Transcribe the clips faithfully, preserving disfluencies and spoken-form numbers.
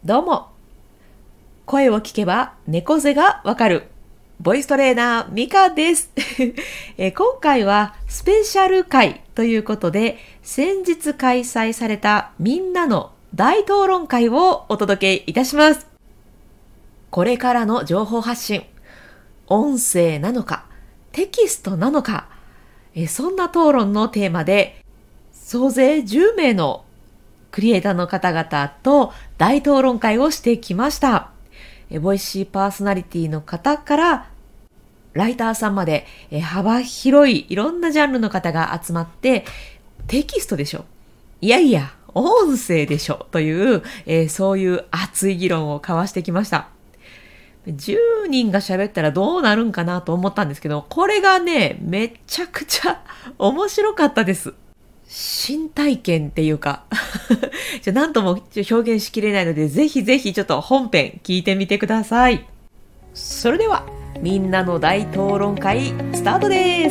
どうも。声を聞けば猫背がわかる。ボイストレーナーミカです。えー今回はスペシャル回ということで、先日開催されたみんなの大討論会をお届けいたします。これからの情報発信、音声なのか、テキストなのか、えーそんな討論のテーマで、総勢じゅうめいのクリエイターの方々と大討論会をしてきました。えボイシーパーソナリティの方からライターさんまでえ幅広いいろんなジャンルの方が集まって、テキストでしょ、いやいや音声でしょという、えーそういう熱い議論を交わしてきました。じゅうにんが喋ったらどうなるんかなと思ったんですけど、これがねめちゃくちゃ面白かったです。新体験っていうかじゃあ何とも表現しきれないので、ぜひぜひちょっと本編聞いてみてください。それではみんなの大討論会スタートです。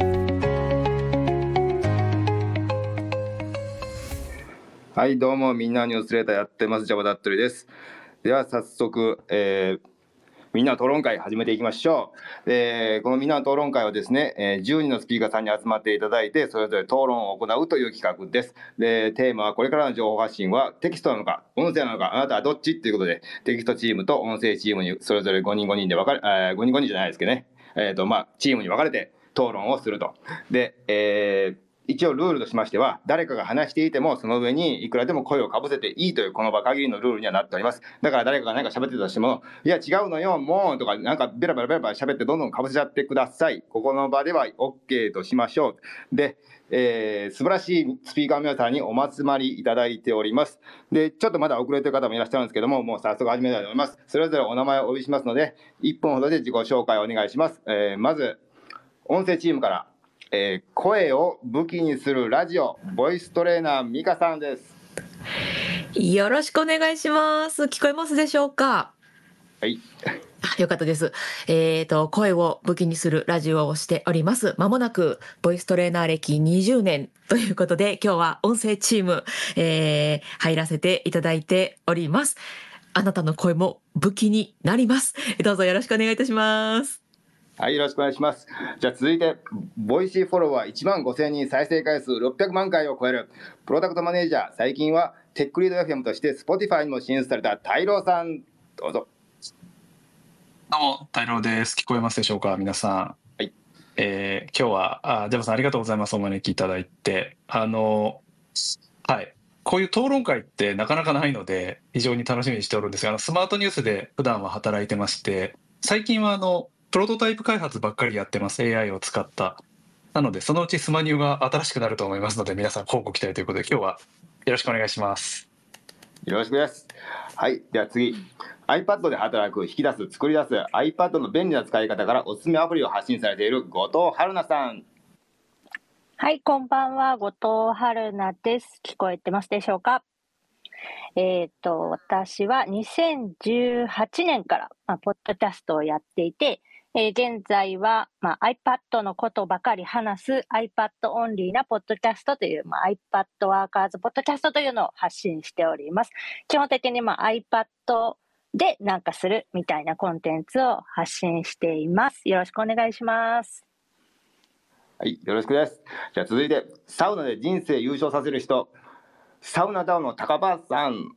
はい、どうも、みんなニュースレーターやってますジャバダットリです。では早速、えーみんなの討論会始めていきましょう。でこのみんなの討論会はですね、えーじゅうにんのスピーカーさんに集まっていただいて、それぞれ討論を行うという企画です。でテーマはこれからの情報発信はテキストなのか音声なのか、あなたはどっちということで、テキストチームと音声チームにそれぞれごにんごにんで分かれ、えー、ごにんごにんじゃないですけどね、えーとまあ、チームに分かれて討論をすると。で、えー一応ルールとしましては、誰かが話していてもその上にいくらでも声をかぶせていいというこの場限りのルールにはなっております。だから誰かが何か喋ってたとしても、いや違うのよもうとか、なんかベラベラベラベラ喋ってどんどんかぶせちゃってください。ここの場では OK としましょう。で、えー、素晴らしいスピーカーの皆さんにお集まりいただいております。でちょっとまだ遅れてる方もいらっしゃるんですけども、もう早速始めたいと思います。それぞれお名前をお呼びしますので、いっぷんほどで自己紹介をお願いします。えー、まず音声チームから、えー、声を武器にするラジオボイストレーナーミカさんです。 よろしくお願いします。聞こえますでしょうか？ はい、 あ、よかったです。えーと、声を武器にするラジオをしております。まもなく、ボイストレーナー歴にじゅうねんということで、今日は音声チーム、えー、入らせていただいております。あなたの声も武器になります。どうぞよろしくお願いいたします。 はい、よろしくお願いします。じゃあ続いて、ボイシーフォロワーいちまんごせんにん、再生回数ろっぴゃくまん回を超えるプロダクトマネージャー、最近はテックリード エフエム として Spotify にも進出された太郎さん、どうぞ。 どうも、太郎です。聞こえますでしょうか、皆さん。 はい、 えー今日はあジャバさんありがとうございます。お招きいただいて、あのはいこういう討論会ってなかなかないので非常に楽しみにしておるんですが、あのスマートニュースで普段は働いてまして、最近はあのプロトタイプ開発ばっかりやってます。 エーアイ を使った。なのでそのうちスマニューが新しくなると思いますので、皆さん乞うご期待ということで、今日はよろしくお願いします。 よろしくです。はい、では次、 iPad で働く、引き出す、作り出す iPad の便利な使い方からおすすめアプリを発信されている後藤春菜さん。 はい、こんばんは、後藤春菜です。聞こえてますでしょうか？えっ、と、私はにせんじゅうはちねんから、まあ、ポッドキャストをやっていて、えー現在は、まあ、iPad のことばかり話す iPad オンリーなポッドキャストという、まあ、iPad ワーカーズポッドキャストというのを発信しております。基本的に、まあ、iPad でなんかするみたいなコンテンツを発信しています。よろしくお願いします。 はい、よろしくです。じゃあ続いて、サウナで人生優勝させる人、サウナダウンの高橋さん。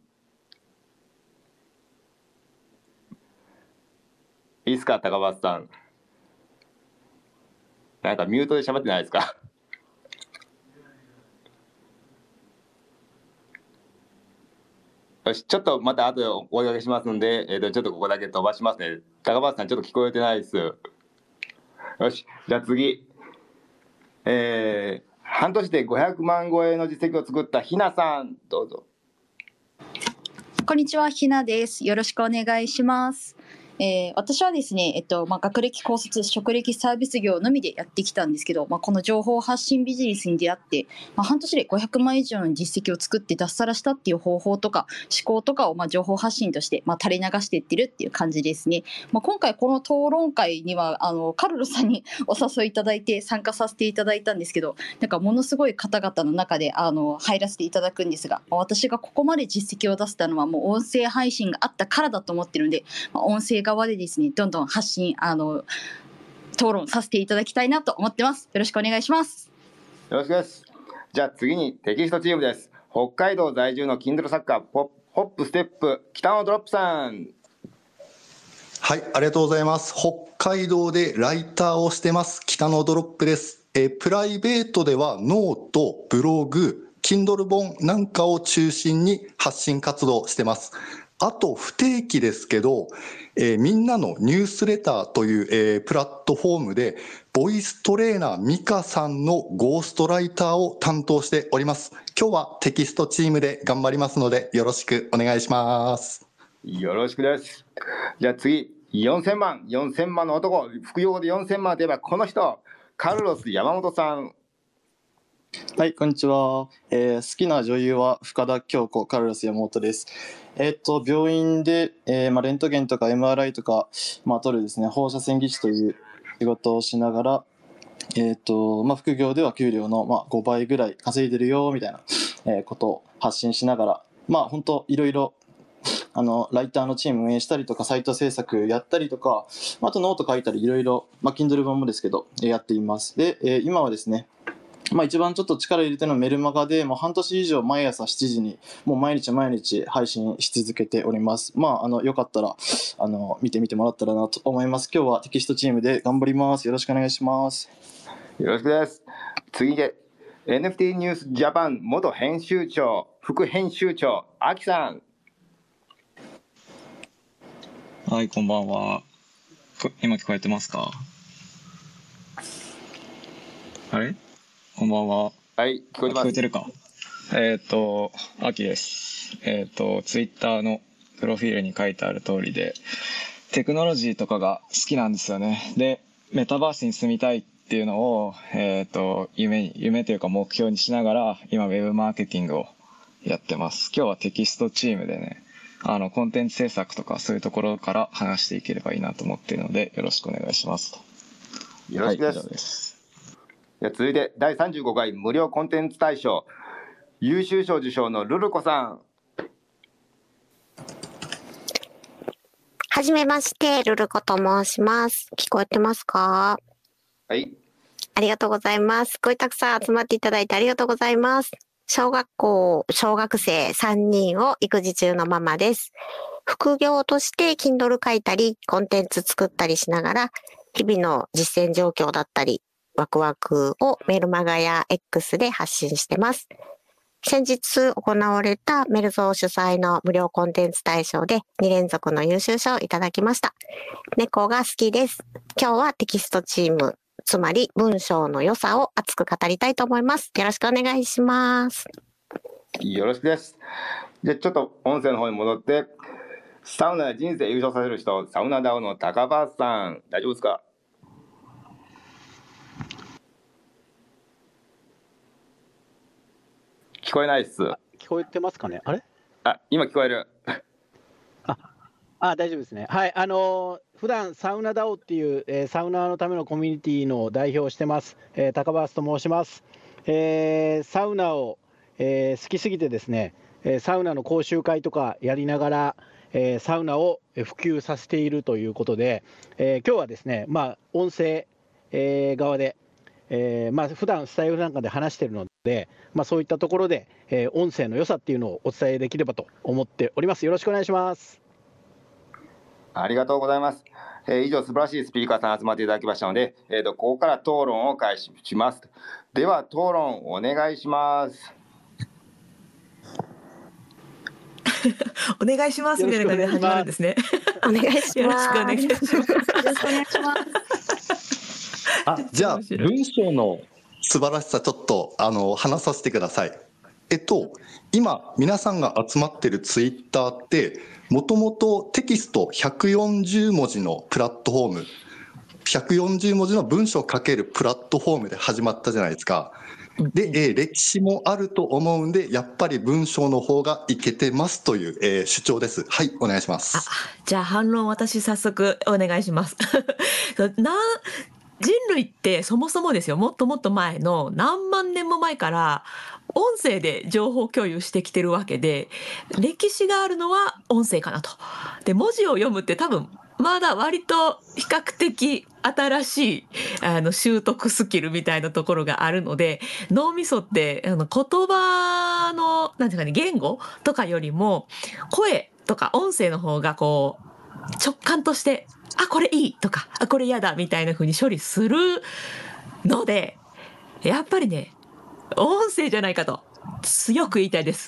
いいですか、高橋さん。なんかミュートで喋ってないですか？よし、ちょっとまた後でお声掛けしますんで、えー、とちょっとここだけ飛ばしますね。高橋さんちょっと聞こえてないです。よし、じゃあ次、えー、半年でごひゃくまん超えの実績を作ったひなさん、どうぞ。 こんにちは、ひなです。よろしくお願いします。 えー私はですね、えっとまあ、学歴高卒職歴サービス業のみでやってきたんですけど、まあ、この情報発信ビジネスに出会って、まあ、半年でごひゃくまん以上の実績を作って脱サラしたっていう方法とか思考とかをまあ情報発信として、まあ、垂れ流していってるっていう感じですね。まあ、今回この討論会にはあのカルロさんにお誘いいただいて参加させていただいたんですけど、なんかものすごい方々の中であの入らせていただくんですが、まあ私がここまで実績を出せたのはもう音声配信があったからだと思ってるので、まあ音声側でですねどんどん発信あの討論させていただきたいなと思ってます。よろしくお願いします。 よろしくです。じゃあ次にテキストチームです。北海道在住の Kindle 作家ポホップステップ北野ドロップさん。 はい、ありがとうございます。北海道でライターをしてます北野ドロップです。えープライベートではノート、ブログ、Kindle 本なんかを中心に発信活動してます。あと不定期ですけど、えーみんなのニュースレターという、えープラットフォームでボイストレーナーミカさんのゴーストライターを担当しております。今日はテキストチームで頑張りますのでよろしくお願いします。 よろしくです。じゃあ次よんせんまんよんせんまんの男、副業でよんせんまんといえばこの人、カルロス山本さん。 はい、こんにちは。えー好きな女優は深田恭子、カルロス山本です。えーっと、病院で、えーまあ、レントゲンとか エムアールアイ とか、まあ、取るですね、放射線技師という仕事をしながら、えーっと、まあ、副業では給料の、まあ、ごばいぐらい稼いでるよ、みたいな、えーことを発信しながら、まあ、本当いろいろ、あの、ライターのチーム運営したりとか、サイト制作やったりとか、あとノート書いたり、いろいろ、まあ、Kindle 本もですけど、えーやっています。で、えー今はですね、まあ、一番ちょっと力入れてるのはメルマガで、もう半年以上毎朝しちじにもう毎日毎日配信し続けております。まあ、あのよかったらあの見てみてもらったらなと思います。今日はテキストチームで頑張ります。よろしくお願いします。 よろしくです。次で エヌエフティー ニュースジャパン元編集長副編集長アキさん。 はい、こんばんは。こ今聞こえてますか？あれ？こんばんは。 はい聞こえてます。 聞こえてるか？えっ、と、アキです。えっ、と、ツイッターのプロフィールに書いてある通りで、テクノロジーとかが好きなんですよね。で、メタバースに住みたいっていうのを、えっ、と、夢に、夢というか目標にしながら、今、ウェブマーケティングをやってます。今日はテキストチームでね、あの、コンテンツ制作とかそういうところから話していければいいなと思っているので、よろしくお願いします。 よろしくです。 はい、以上です。 では続いてだいさんじゅうごかい無料コンテンツ大賞優秀賞受賞のルルコさん。 はじめまして、ルルコと申します。聞こえてますか？ はい。 ありがとうございます。すごいたくさん集まっていただいてありがとうございます。小学校、小学生さんにんを育児中のママです。副業として Kindle 書いたり、コンテンツ作ったりしながら、日々の実践状況だったり、ワクワクをメルマガや X で発信してます。先日行われたメルゾー主催の無料コンテンツ大賞でにれんぞくの優秀賞をいただきました。猫が好きです。今日はテキストチーム、つまり文章の良さを熱く語りたいと思います。よろしくお願いします。 よろしくです。じゃあちょっと音声の方に戻って、サウナで人生優勝させる人、サウナダオの高橋さん、大丈夫ですか？聞こえないっす。 聞こえてますかね。あれ？ あ、今聞こえる。 あ、あ、大丈夫ですね。はい、あのー普段サウナダオっていう、えーサウナーのためのコミュニティの代表をしてます、えー高橋と申します。えーサウナを、えー好きすぎてですね、えーサウナの講習会とかやりながら、えーサウナをえー普及させているということで、えー今日はですね、まあ音声、えー側で、えーまあ普段スタイルなんかで話しているので、まあそういったところで、えー音声の良さっていうのをお伝えできればと思っております。よろしくお願いします。 ありがとうございます。えー以上素晴らしいスピーカーさん集まっていただきましたので、えーとここから討論を開始します。では討論お願いします。 お願いしますみたいな感じで始まるんですね。 お願いしよろします。 くお願いします。 よろしくお願いします。 あ、じゃあ文章の素晴らしさちょっとあの話させてください。 えっと、今、皆さんが集まってるツイッターって、もともとテキストひゃくよんじゅうもじのプラットフォーム、ひゃくよんじゅうもじの文章を書けるプラットフォームで始まったじゃないですか。で、えー歴史もあると思うんで、やっぱり文章の方がいけてますという、えー主張です。はい、お願いします。 じゃあ反論私早速お願いします。な人類ってそもそもですよ、もっともっと前の何万年も前から音声で情報共有してきてるわけで、歴史があるのは音声かなと。で、文字を読むって多分まだ割と比較的新しいあの習得スキルみたいなところがあるので、脳みそってあの言葉のなんていうかね、言語とかよりも声とか音声の方がこう直感としてあこれいいとかあこれ嫌だみたいな風に処理するので、やっぱりね音声じゃないかと強く言いたいです。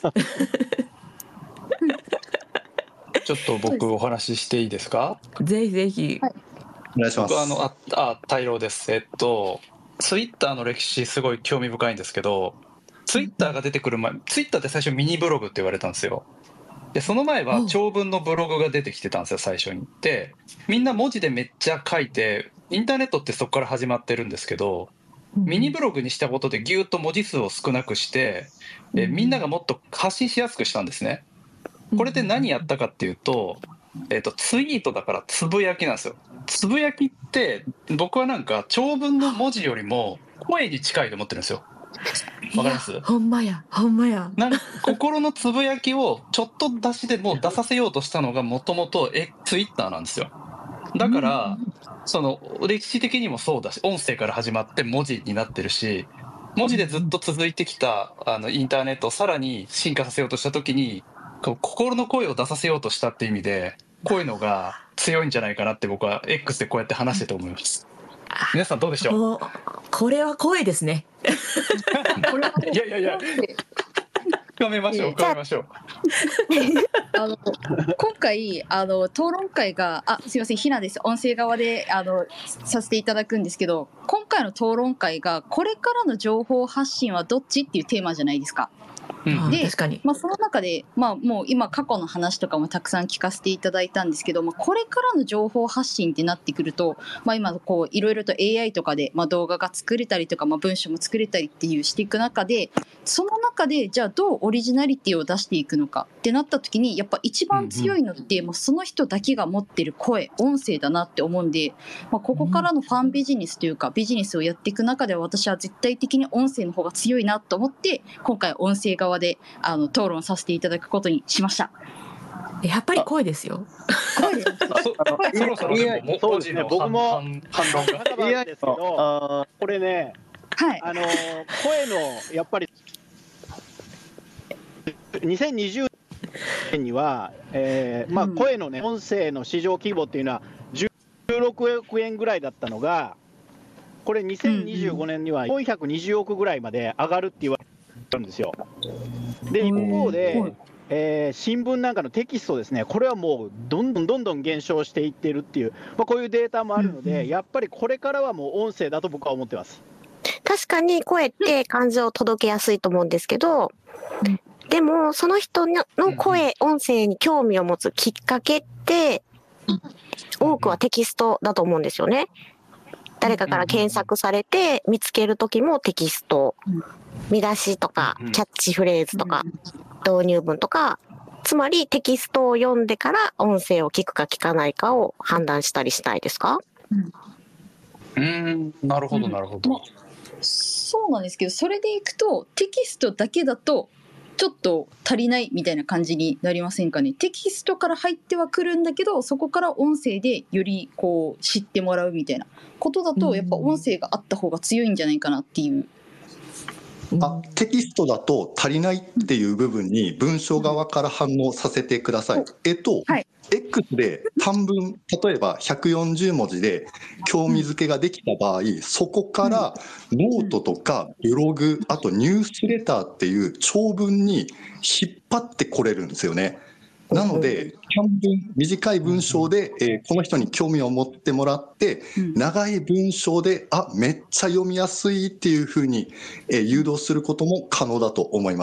ちょっと僕お話ししていいですか？ ぜひぜひ、 お願いします。 僕あのああ大郎です。えっとツイッターの歴史すごい興味深いんですけど、ツイッターが出てくる前、ツイッターって最初ミニブログって言われたんですよ。でその前は長文のブログが出てきてたんですよ、最初に。でみんな文字でめっちゃ書いて、インターネットってそこから始まってるんですけど、ミニブログにしたことでギューッと文字数を少なくして、えみんながもっと発信しやすくしたんですね。これで何やったかっていうと、えーとツイートだからつぶやきなんですよ。つぶやきって僕はなんか長文の文字よりも声に近いと思ってるんですよ。わかります？ ほんまやほんまや。 なんか心のつぶやきをちょっと出しでもう出させようとしたのがもともとツイッターなんですよ。だからその歴史的にもそうだし、音声から始まって文字になってるし、文字でずっと続いてきたあのインターネットをさらに進化させようとした時にこう心の声を出させようとしたって意味で、こういうのが強いんじゃないかなって僕は X でこうやって話してて思います。皆さんどうでしょう？ これは声ですね。 いやいやいや、深めましょう深めましょう。 あの今回あの討論会があすいませんひなです。音声側であのさせていただくんですけど、今回の討論会がこれからの情報発信はどっちっていうテーマじゃないですか。 うん、 で確かに、 まあ、その中で、まあ、もう今過去の話とかもたくさん聞かせていただいたんですけど、まあ、これからの情報発信ってなってくると、まあ、今こういろいろと エーアイ とかで、まあ、動画が作れたりとか、まあ、文章も作れたりっていうしていく中で、その中でじゃあどうオリジナリティを出していくのかってなった時に、やっぱ一番強いのって、もうその人だけが持ってる声音声だなって思うんで、まあ、ここからのファンビジネスというかビジネスをやっていく中では、私は絶対的に音声の方が強いなと思って、今回音声側であの討論させていただくことにしました。 やっぱり声ですよ。 声ですそろそろでもそうですね、僕も反論がまだなんですけど、これね、 はい、 あの声のやっぱりにせんにじゅうねんには、えーまあ、声のね、音声の市場規模っていうのはじゅうろくおくえんぐらいだったのが、これにせんにじゅうごねんにはよんひゃくにじゅうおくぐらいまで上がるって言われてるんですよ。で一方で、えー、新聞なんかのテキストですね、これはもうどんどんどんどん減少していってるっていう、まあ、こういうデータもあるので、うんうん、やっぱりこれからはもう音声だと僕は思ってます。 確かに声って感情を届けやすいと思うんですけど、でもその人の声、音声に興味を持つきっかけって多くはテキストだと思うんですよね。誰かから検索されて見つけるときもテキスト、見出しとかキャッチフレーズとか導入文とか、つまりテキストを読んでから音声を聞くか聞かないかを判断したりしないですか？ うーん、なるほどなるほど、 まあ、そうなんですけど、それでいくとテキストだけだとちょっと足りないみたいな感じになりませんかね。テキストから入ってはくるんだけど、そこから音声でよりこう知ってもらうみたいなことだと、やっぱ音声があった方が強いんじゃないかなっていう。 あ、テキストだと足りないっていう部分に文章側から反応させてください。えっと、はい、X で短文、例えばひゃくよんじゅうもじで興味づけができた場合、そこからノートとかブログ、あとニュースレターっていう長文に引っ張ってこれるんですよね。なので短文、短い文章で、えー、この人に興味を持ってもらって、長い文章であめっちゃ読みやすいっていうふうに、えー、誘導することも可能だと思います。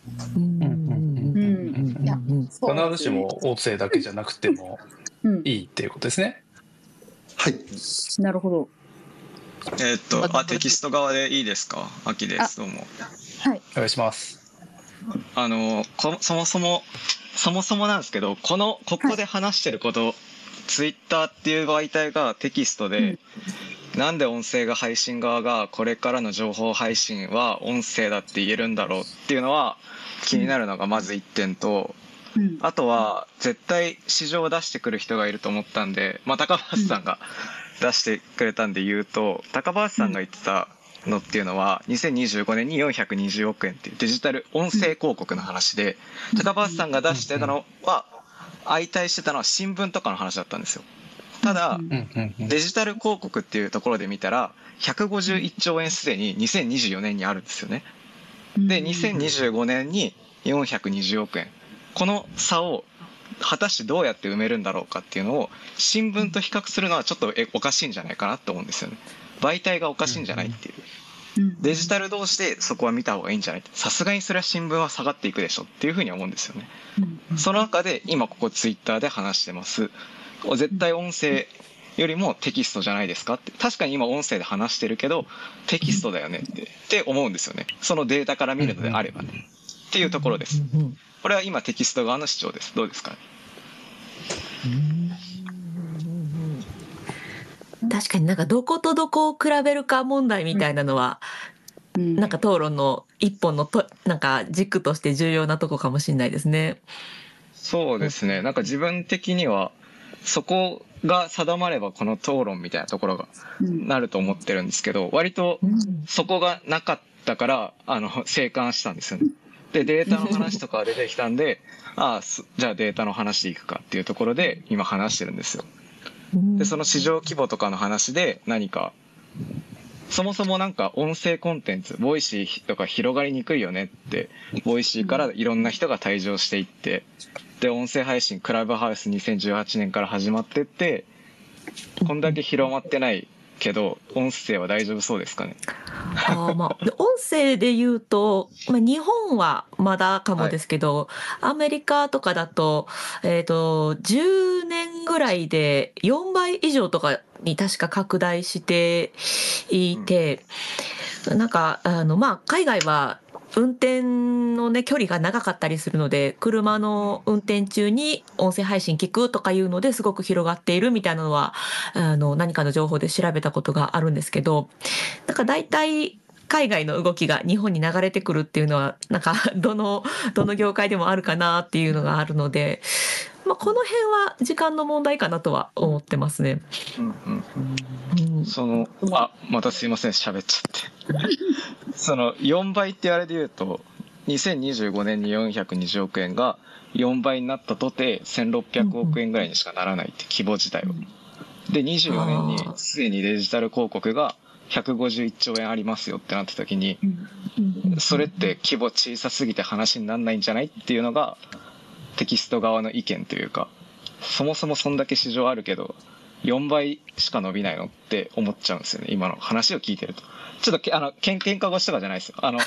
うんうんいやそう必ずしも音声だけじゃなくてもうんいいっていうことですね。 はい。 なるほど。 えーっとあテキスト側でいいですか？秋ですどうも。 はい。 お願いします。 あのこそもそもそもそもなんですけど、このここで話してること、ツイッターっていう媒体がテキストで、うん、なんで音声が配信側がこれからの情報配信は音声だって言えるんだろうっていうのは気になるのがまずいってんと、うん、あとは絶対市場を出してくる人がいると思ったんで、まあ、高橋さんが出してくれたんで言うと、高橋さんが言ってたのっていうのはにせんにじゅうごねんによんひゃくにじゅうおくえんっていうデジタル音声広告の話で、高橋さんが出してたのは相対してたのは新聞とかの話だったんですよ。ただデジタル広告っていうところで見たらひゃくごじゅういっちょうえんすでににせんにじゅうよねんにあるんですよね。でにせんにじゅうごねんによんひゃくにじゅうおくえん、この差を果たしてどうやって埋めるんだろうかっていうのを新聞と比較するのはちょっとえおかしいんじゃないかなと思うんですよね。媒体がおかしいんじゃないっていう、デジタル同士でそこは見た方がいいんじゃない、さすがにそれは新聞は下がっていくでしょっていうふうに思うんですよね。その中で今ここツイッターで話してます、絶対音声よりもテキストじゃないですかって、確かに今音声で話してるけどテキストだよねってって思うんですよね。そのデータから見るのであればねっていうところです。これは今テキスト側の主張です。どうですかね。 確かになんかどことどこを比べるか問題みたいなのは、うん、なんか討論の一本のとなんか軸として重要なとこかもしれないですね。 そうですね。なんか自分的にはそこが定まればこの討論みたいなところがなると思ってるんですけど、割とそこがなかったからあの静観したんですよね。でデータの話とかが出てきたんでああじゃあデータの話でいくかっていうところで今話してるんですよ。でその市場規模とかの話で何かそもそもなんか音声コンテンツボイシーとか広がりにくいよねって、ボイシーからいろんな人が退場していって、で音声配信クラブハウスにせんじゅうはちねんから始まってって、こんだけ広まってないけど音声は大丈夫そうですかね。 あまあ、音声で言うと、まあ、日本はまだかもですけど、はい、アメリカとかだと、えーと、じゅうねんぐらいでよんばい以上とかに確か拡大していて、うん、なんかあの、まあ、海外は運転のね距離が長かったりするので、車の運転中に音声配信聞くとかいうのですごく広がっているみたいなのはあの何かの情報で調べたことがあるんですけど、なんか大体海外の動きが日本に流れてくるっていうのはなんかどのどの業界でもあるかなっていうのがあるので、まあ、この辺は時間の問題かなとは思ってますね。 うんうんうん、そのあまたすいません喋っちゃってそのよんばいってあれで言うとにせんにじゅうごねんによんひゃくにじゅうおくえんがよんばいになったとてせんろっぴゃくおくえんぐらいにしかならないって規模自体は。でにじゅうよねんにすでにデジタル広告がひゃくごじゅういっちょうえんありますよってなった時に、それって規模小さすぎて話にならないんじゃないっていうのがテキスト側の意見というか、そもそもそんだけ市場あるけどよんばいしか伸びないのって思っちゃうんですよね、今の話を聞いてると。ちょっとあのけん喧嘩腰とかじゃないですよ。あの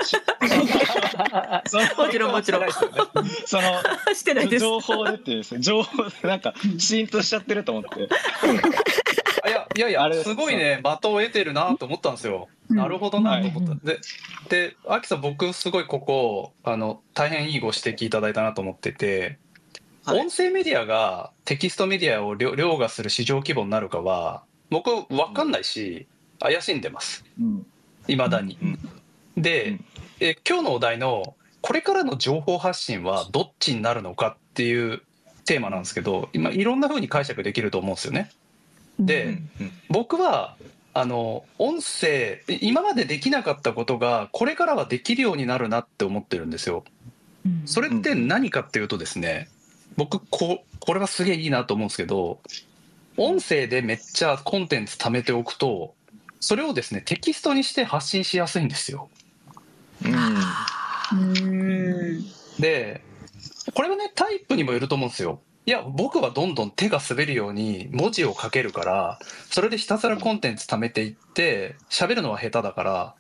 もちろんもちろんそのしてないです。 情報でっていうですね、情報でなんかシーンとしちゃってると思っていやいやいや、すごいね的を得てるなと思ったんですよ。なるほどなと思った、うん、ででアキさん、僕すごいここあの大変いいご指摘いただいたなと思ってて、はい、音声メディアがテキストメディアを凌駕する市場規模になるかは僕分かんないし、うん、怪しんでますいま、うん、だに、うん、で、うん、え今日のお題のこれからの情報発信はどっちになるのかっていうテーマなんですけど、今いろんな風に解釈できると思うんですよね。で、うんうん、僕はあの音声今までできなかったことがこれからはできるようになるなって思ってるんですよ。それって何かっていうとですね、僕 こ, これはすげえいいなと思うんですけど、音声でめっちゃコンテンツ貯めておくとそれをですねテキストにして発信しやすいんですよ。うんでこれはねタイプにもよると思うんですよ。いや僕はどんどん手が滑るように文字を書けるから、それでひたすらコンテンツ貯めていって喋るのは下手だから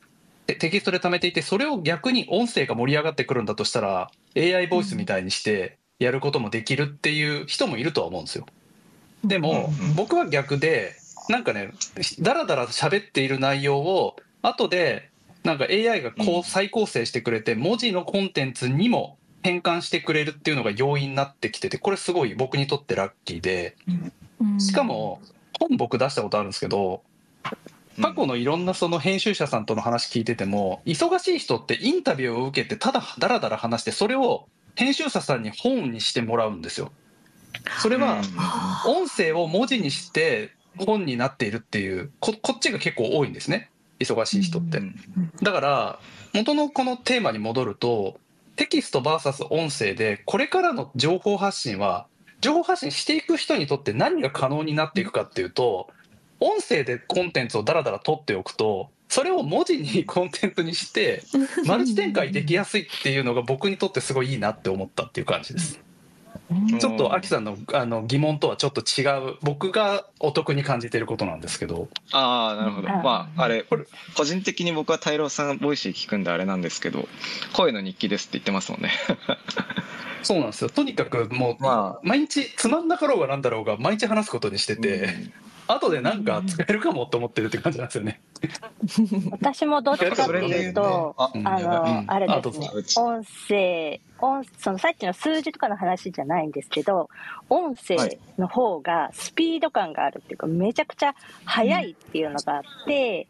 テテキストで貯めていて、それを逆に音声が盛り上がってくるんだとしたら エーアイ ボイスみたいにしてやることもできるっていう人もいるとは思うんですよ。でも僕は逆で、なんかね、だらだら喋っている内容を後でなんか エーアイ がこう再構成してくれて文字のコンテンツにも変換してくれるっていうのが要因になってきてて、これすごい僕にとってラッキーで、しかも本僕出したことあるんですけど、過去のいろんなその編集者さんとの話聞いてても、忙しい人ってインタビューを受けてただダラダラ話して、それを編集者さんに本にしてもらうんですよ。それは音声を文字にして本になっているっていう、 こ, こっちが結構多いんですね、忙しい人って。だから元のこのテーマに戻ると、テキスト ブイエス 音声でこれからの情報発信は、情報発信していく人にとって何が可能になっていくかっていうと、音声でコンテンツをダラダラ取っておくと、それを文字にコンテンツにしてマルチ展開できやすいっていうのが僕にとってすごいいいなって思ったっていう感じです。ちょっとアキさん の, あの疑問とはちょっと違う、僕がお得に感じていることなんですけど。 ああ、なるほど。まああれ個人的に僕は太郎さんボイシー聞くんであれなんですけど、声の日記ですって言ってますもんね。 そうなんですよ。とにかくもう、まあ、毎日つまんなかろうがなんだろうが毎日話すことにしてて、うん、後でなんか使えるかもと思ってるって感じなんですよね。 私もどっちかっていうと、あの、あれですね、音声、音そのさっきの数字とかの話じゃないんですけど、音声の方がスピード感があるっていうか、めちゃくちゃ速いっていうのがあって、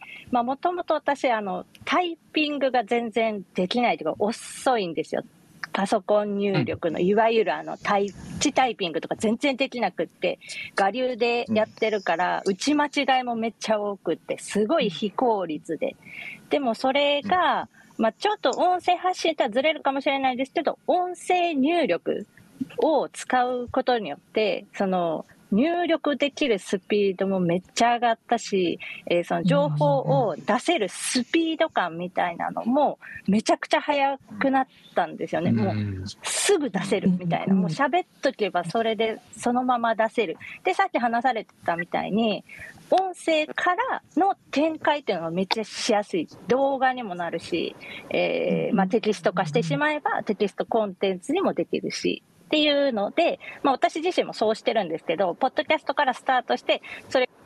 まあもともと私あのタイピングが全然できないというか遅いんですよ。パソコン入力のいわゆるあのタイチタイピングとか全然できなくって、我流でやってるから打ち間違いもめっちゃ多くってすごい非効率で、でもそれが、まあ、ちょっと音声発信とはずれるかもしれないですけど、音声入力を使うことによってその入力できるスピードもめっちゃ上がったし、えー、その情報を出せるスピード感みたいなのもめちゃくちゃ速くなったんですよね。もうすぐ出せるみたいな、もう喋っとけばそれでそのまま出せる。でさっき話されてたみたいに音声からの展開っていうのがめっちゃしやすい。動画にもなるし、えーまあ、テキスト化してしまえばテキストコンテンツにもできるしっていうので、まあ、私自身もそうしてるんですけど、ポッドキャストからスタートして、それ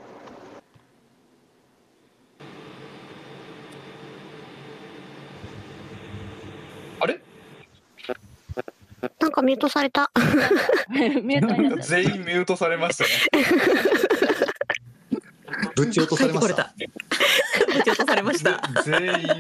あれなんかミュートされた。 ミュートになった。 全員ミュートされましたね。 ぶち落とされました。 ぶち落とされました。 全員。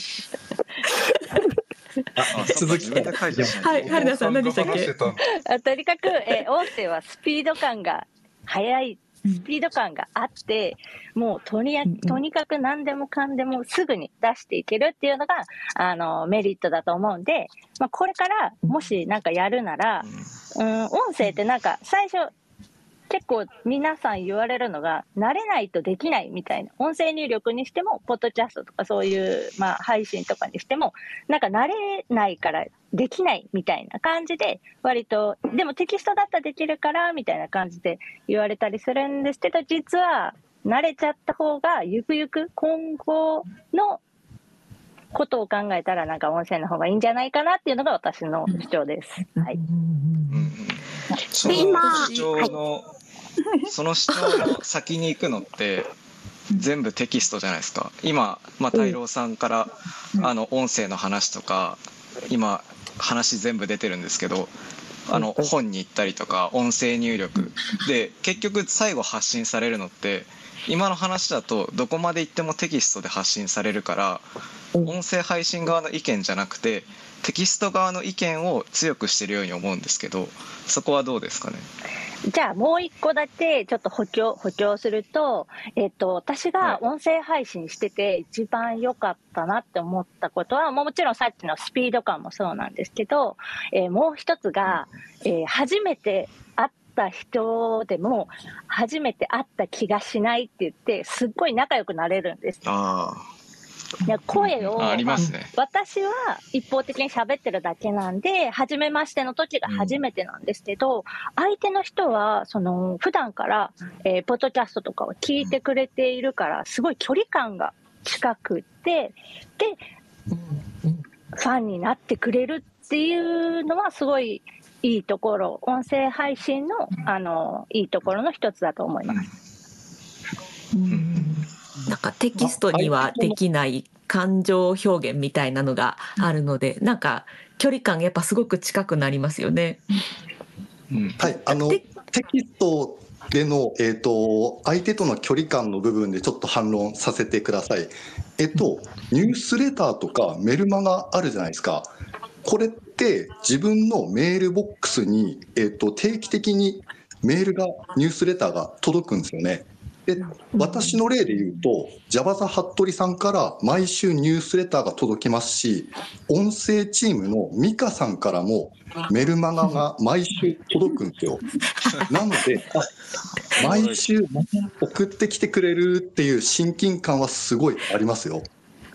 続きはい、春菜さん何でしたっけ？ あとにかく、えー、音声はスピード感が速い、スピード感があって、もうとにやとにかく何でもかんでもすぐに出していけるっていうのがあのメリットだと思うんで、まあ、これからもしなんかやるなら、うん、音声ってなんか最初結構皆さん言われるのが慣れないとできないみたいな、音声入力にしてもポッドキャストとかそういう、まあ、配信とかにしてもなんか慣れないからできないみたいな感じで、割とでもテキストだったらできるからみたいな感じで言われたりするんですけど、実は慣れちゃった方がゆくゆく今後のことを考えたらなんか音声の方がいいんじゃないかなっていうのが私の主張です。はい。 その主張の、その主張の先に行くのって全部テキストじゃないですか。今、まあ、太郎さんからあの音声の話とか今話全部出てるんですけど、あの本に行ったりとか音声入力で結局最後発信されるのって今の話だとどこまで行ってもテキストで発信されるから、音声配信側の意見じゃなくてテキスト側の意見を強くしてるように思うんですけど、そこはどうですかね。 じゃあもう一個だけちょっと補強補強すると、えっと私が音声配信してて一番良かったなって思ったことは、もちろんさっきのスピード感もそうなんですけど、えー、もう一つが、えー、初めて会った人でも初めて会った気がしないって言ってすっごい仲良くなれるんです。 あ声を、 ありますね。 私は一方的に喋ってるだけなんで初めましての時が初めてなんですけど、うん、相手の人はその普段から、えー、ポッドキャストとかを聞いてくれているからすごい距離感が近くて、で、ファンになってくれるっていうのはすごいいいところ、音声配信の、あのいいところの一つだと思います。 なんかテキストにはできない感情表現みたいなのがあるので、なんか距離感やっぱすごく近くなりますよね。 はい、あのテキストでの、えーと、相手との距離感の部分でちょっと反論させてください。えっと、ニュースレターとかメルマガあるじゃないですか。これって自分のメールボックスに、えーと、定期的にメールが、ニュースレターが届くんですよね。で、私の例で言うと、ジャバザ服部さんから毎週ニュースレターが届きますし、音声チームのミカさんからもメルマガが毎週届くんですよ。なので、毎週送ってきてくれるっていう親近感はすごいありますよ。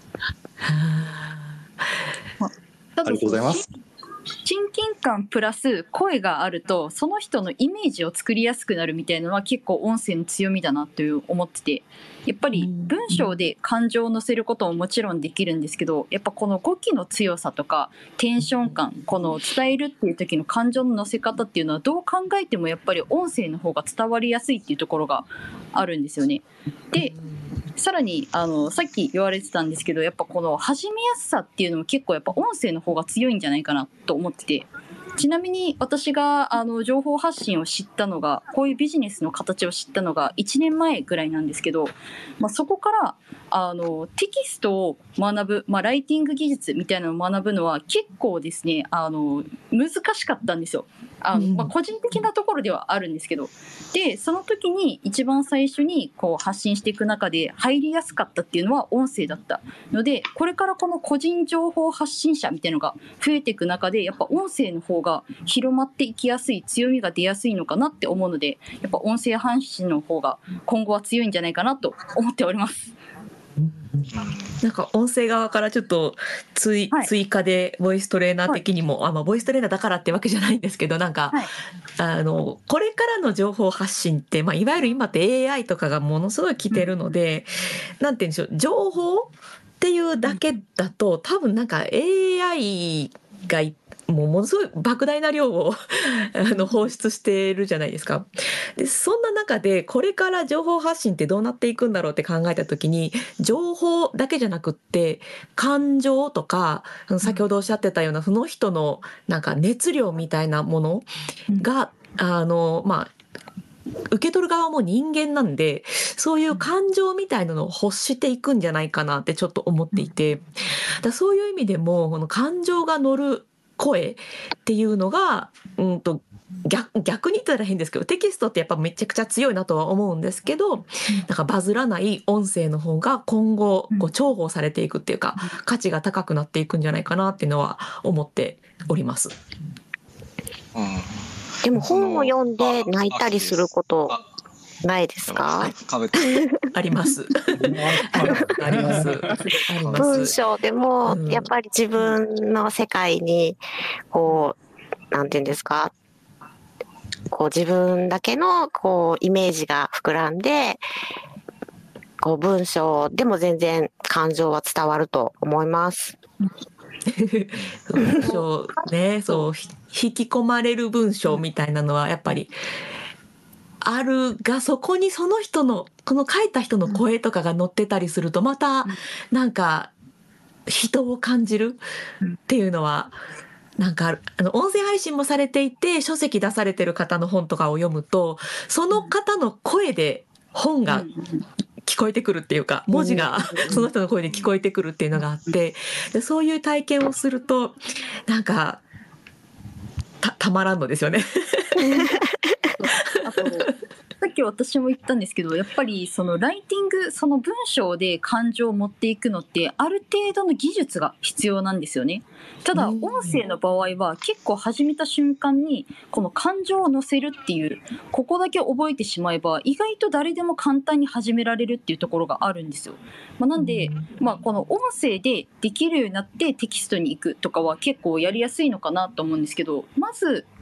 ありがとうございます。 親近感プラス声があるとその人のイメージを作りやすくなるみたいなのは結構音声の強みだなという思ってて、やっぱり文章で感情を乗せることももちろんできるんですけど、やっぱこの語気の強さとかテンション感、この伝えるっていう時の感情の乗せ方っていうのはどう考えてもやっぱり音声の方が伝わりやすいっていうところがあるんですよね。でさらにあのさっき言われてたんですけど、やっぱこの始めやすさっていうのも結構やっぱ音声の方が強いんじゃないかなと思ってて、ちなみに私があの情報発信を知ったのが、こういうビジネスの形を知ったのがいちねんまえぐらいなんですけど、まあ、そこからあのテキストを学ぶ、まあ、ライティング技術みたいなのを学ぶのは結構ですね、あの難しかったんですよ。あの、まあ、個人的なところではあるんですけど、でその時に一番最初にこう発信していく中で入りやすかったっていうのは音声だったので、これからこの個人情報発信者みたいなのが増えていく中でやっぱ音声の方が広まっていきやすい、強みが出やすいのかなって思うので、やっぱ音声発信の方が今後は強いんじゃないかなと思っております。 なんか音声側からちょっと追、はい、追加でボイストレーナー的にも、はい、あまあ、ボイストレーナーだからってわけじゃないんですけど、なんか、はい、あのこれからの情報発信って、まあ、いわゆる今って エーアイ とかがものすごい来てるので、うん、なんて言うんでしょう、情報っていうだけだと多分なんか エーアイ がもうものすごい莫大な量をあの放出してるじゃないですか。でそんな中でこれから情報発信ってどうなっていくんだろうって考えた時に、情報だけじゃなくって感情とか、先ほどおっしゃってたようなその人のなんか熱量みたいなものが、あのまあ受け取る側も人間なんで、そういう感情みたいなのを欲していくんじゃないかなってちょっと思っていて、だそういう意味でもこの感情が乗る声っていうのが、うんと 逆, 逆に言ったら変ですけど、テキストってやっぱめちゃくちゃ強いなとは思うんですけど、なんかバズらない音声の方が今後こう重宝されていくっていうか、価値が高くなっていくんじゃないかなっていうのは思っております。 うん、でも本を読んで泣いたりすることないですか？ あります。あります。 文章でもやっぱり自分の世界にこうなんていうんですか、こう自分だけのこうイメージが膨らんで、こう文章でも全然感情は伝わると思います。 文章ね、そう引き込まれる文章みたいなのはやっぱりあるが、そこにその人のこの書いた人の声とかが載ってたりすると、またなんか人を感じるっていうのはなんかあの音声配信もされていて、書籍出されてる方の本とかを読むと、その方の声で本が聞こえてくるっていうか、文字がその人の声で聞こえてくるっていうのがあって、でそういう体験をするとなんか た, たまらんのですよね。 あとさっき私も言ったんですけど、やっぱりそのライティング、その文章で感情を持っていくのってある程度の技術が必要なんですよね。ただ音声の場合は結構始めた瞬間にこの感情を乗せるっていう、ここだけ覚えてしまえば意外と誰でも簡単に始められるっていうところがあるんですよ。まあ、なんで、まあ、この音声でできるようになってテキストに行くとかは結構やりやすいのかなと思うんですけど、まず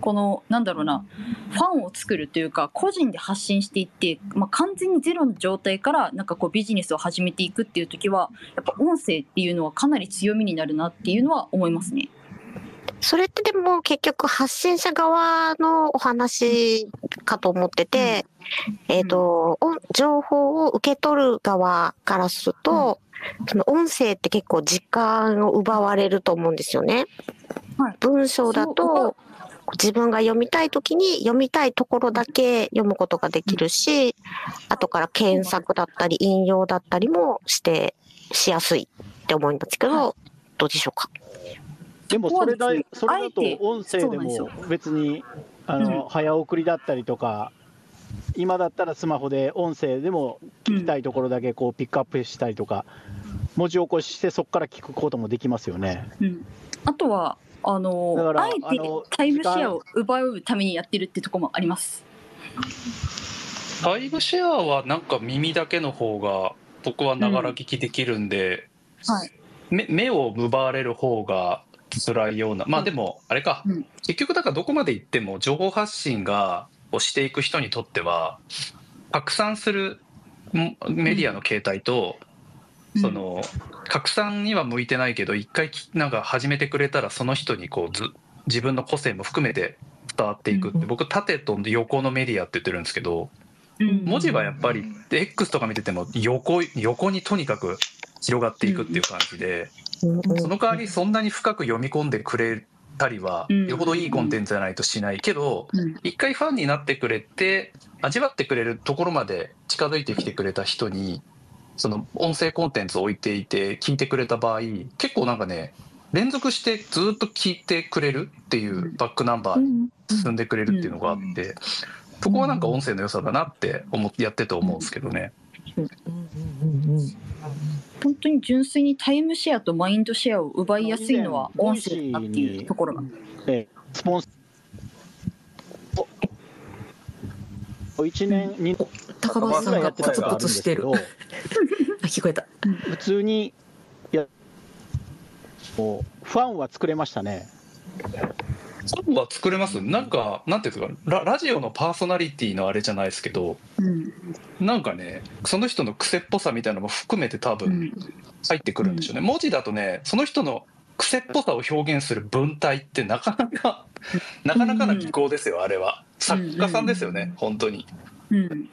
このなんだろうなファンを作るというか個人で発信していって、まあ、完全にゼロの状態からなんかこうビジネスを始めていくっていう時はやっぱ音声っていうのはかなり強みになるなっていうのは思いますね。 それってでも結局発信者側のお話かと思ってて、うん、えっと、情報を受け取る側からすると、うん、その音声って結構時間を奪われると思うんですよね。はい、文章だと自分が読みたい時に読みたいところだけ読むことができるし、後から検索だったり引用だったりもしてしやすいって思うんですけど、どうでしょうか。 でもそれだ、それだと音声でも別にあの、うん、早送りだったりとか、今だったらスマホで音声でも聞きたいところだけこうピックアップしたりとか、文字起こししてそこから聞くこともできますよね。 うん、あとはあのだからあえてタイムシェアを奪うためにやってるってところもあります。 タイムシェアはなんか耳だけの方が僕はながら聞きできるんで、うんはい、目, 目を奪われる方が辛いような。まあでもあれか、うん、結局だからどこまで行っても情報発信がをしていく人にとっては拡散するメディアの形態と、うん、その拡散には向いてないけど一回なんか始めてくれたらその人にこうず自分の個性も含めて伝わっていくって、うん、僕縦と横のメディアって言ってるんですけど、うん、文字はやっぱり X とか見てても 横, 横にとにかく広がっていくっていう感じで、うん、その代わりそんなに深く読み込んでくれたりはよほどいいコンテンツじゃないとしないけど、一回ファンになってくれて味わってくれるところまで近づいてきてくれた人にその音声コンテンツを置いていて聞いてくれた場合、結構なんかね連続してずっと聞いてくれるっていうバックナンバーに進んでくれるっていうのがあって、そこはなんか音声の良さだなって思ってやってて思うんですけどね。 本当に純粋にタイムシェアとマインドシェアを奪いやすいのは音声だっていうところが、 えー、スポンサーいちねんに高橋さんがポツポツしてる聞こえた。 普通にやもうファンは作れましたね。 ファンは作れます。なんかなんていうんですか ラ, ラジオのパーソナリティのあれじゃないですけど、うん、なんかねその人の癖っぽさみたいなのも含めて多分入ってくるんでしょうね、うん、文字だとねその人の癖っぽさを表現する文体ってなかなかなかなかな技巧ですよ。あれは作家さんですよね、うん、本当に、うん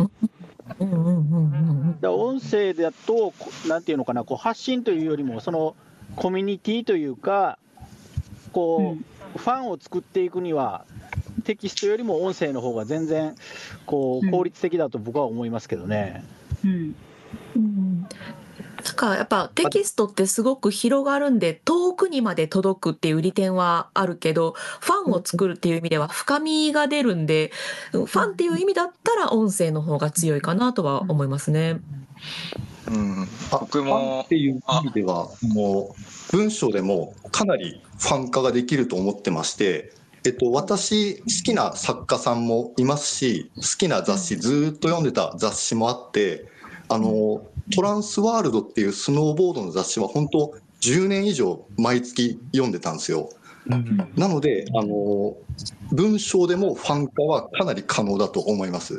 だ音声だとなんていうのかな、こう発信というよりもそのコミュニティというかこう、うんファンを作っていくにはテキストよりも音声の方が全然こう効率的だと僕は思いますけどね、うんうん、なんかやっぱテキストってすごく広がるんで遠くにまで届くっていう利点はあるけど、ファンを作るっていう意味では深みが出るんで、ファンっていう意味だったら音声の方が強いかなとは思いますね。 うん、僕もファンっていう意味ではもう文章でもかなりファン化ができると思ってまして、えっと、私好きな作家さんもいますし好きな雑誌ずっと読んでた雑誌もあって、あのトランスワールドっていうスノーボードの雑誌は本当じゅうねん以上毎月読んでたんですよ。なのであの文章でもファン化はかなり可能だと思います。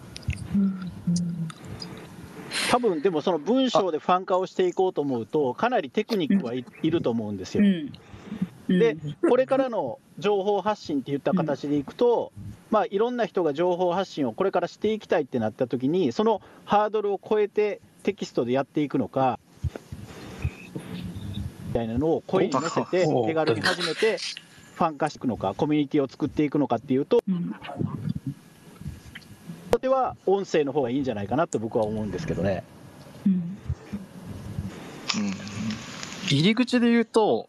多分でもその文章でファン化をしていこうと思うとかなりテクニックはい、いると思うんですよ、うんうん、でこれからの情報発信っていった形でいくと、まあ、いろんな人が情報発信をこれからしていきたいってなった時にそのハードルを超えてテキストでやっていくのかみたいなのを声に乗せて手軽に始めてファン化していくのかコミュニティを作っていくのかっていうと、うんでは音声の方がいいんじゃないかなと僕は思うんですけどね、うんうん、 入り口で言うと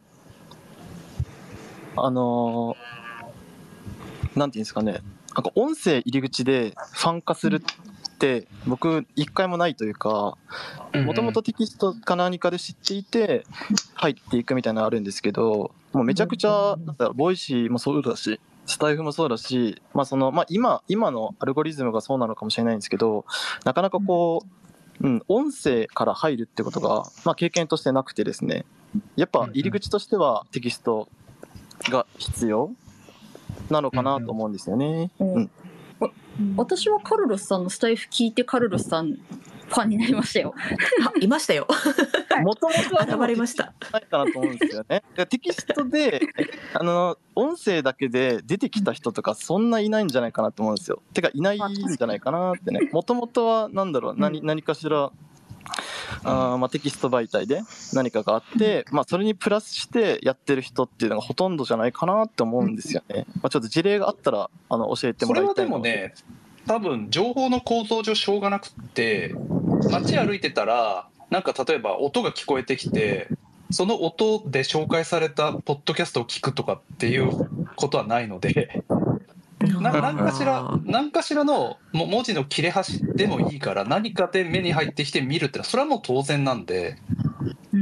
あのー、なんていうんですかね、なんか音声入り口でファン化するって僕一回もないというか、もともとテキストか何かで知っていて入っていくみたいなのあるんですけど、もうめちゃくちゃなんだろう、ボイシーもそうだしスタイフもそうだし、まあそのまあ、今, 今のアルゴリズムがそうなのかもしれないんですけど、なかなかこう、うん、音声から入るってことが、まあ、経験としてなくてですね、やっぱ入り口としてはテキストが必要なのかなと思うんですよね。うん、 私はカルロスさんのスタイフ聞いてカルロスさんファンになりましたよ。 あ、いましたよ。 もともとは現れました。 ないかなと思うんですよね。テキストであの音声だけで出てきた人とかそんないないんじゃないかなと思うんですよ。てかいないんじゃないかなってね。もともとはなんだろう、何何かしらあ、まあ、テキスト媒体で何かがあって、まあ、それにプラスしてやってる人っていうのがほとんどじゃないかなって思うんですよね。まあ、ちょっと事例があったらあの教えてもらいたい。 それはでもね、多分情報の構造上しょうがなくって街歩いてたらなんか例えば音が聞こえてきてその音で紹介されたポッドキャストを聞くとかっていうことはないのでな何かしら何かしらのも文字の切れ端でもいいから何かで目に入ってきて見るってのはそれはもう当然なんで、うん、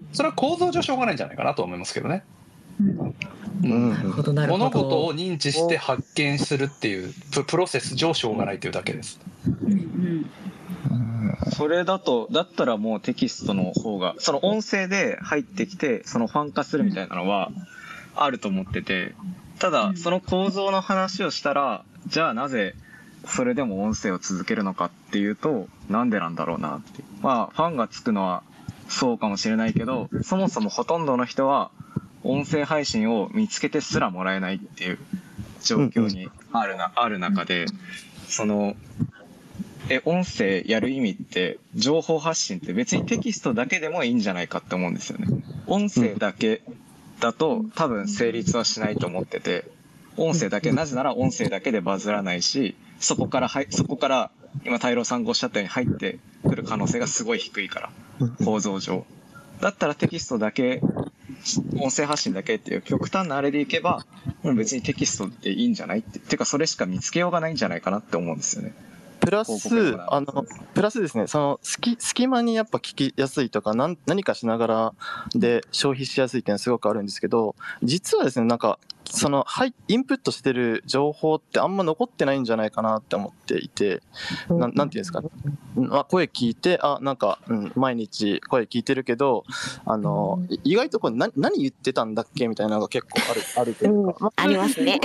それは構造上しょうがないんじゃないかなと思いますけどね。うん、なるほどなるほど。物事を認知して発見するっていうプロセス上しょうがないというだけです。うんうん、 それだとだったらもうテキストの方がその音声で入ってきてそのファン化するみたいなのはあると思ってて、ただその構造の話をしたらじゃあなぜそれでも音声を続けるのかっていうとなんでなんだろうなって。まあファンがつくのはそうかもしれないけどそもそもほとんどの人は音声配信を見つけてすらもらえないっていう状況にあるな、ある中でそのえ音声やる意味って情報発信って別にテキストだけでもいいんじゃないかって思うんですよね。音声だけだと多分成立はしないと思ってて音声だけなぜなら音声だけでバズらないしそこからはいそこから今太郎さんがおっしゃったように入ってくる可能性がすごい低いから構造上だったらテキストだけ音声発信だけっていう極端なあれでいけば別にテキストでいいんじゃないっててかそれしか見つけようがないんじゃないかなって思うんですよね。 プラスあのプラスですね、その隙隙間にやっぱ聞きやすいとか何何かしながらで消費しやすいっていうのはすごくあるんですけど、実はですねなんかそのはいインプットしてる情報ってあんま残ってないんじゃないかなって思っていて、ななんていうんですか、まあ、声聞いてあなんか、うん、毎日声聞いてるけどあの意外とこれ何何言ってたんだっけみたいなのが結構あるあるというか、 うん、ありますね。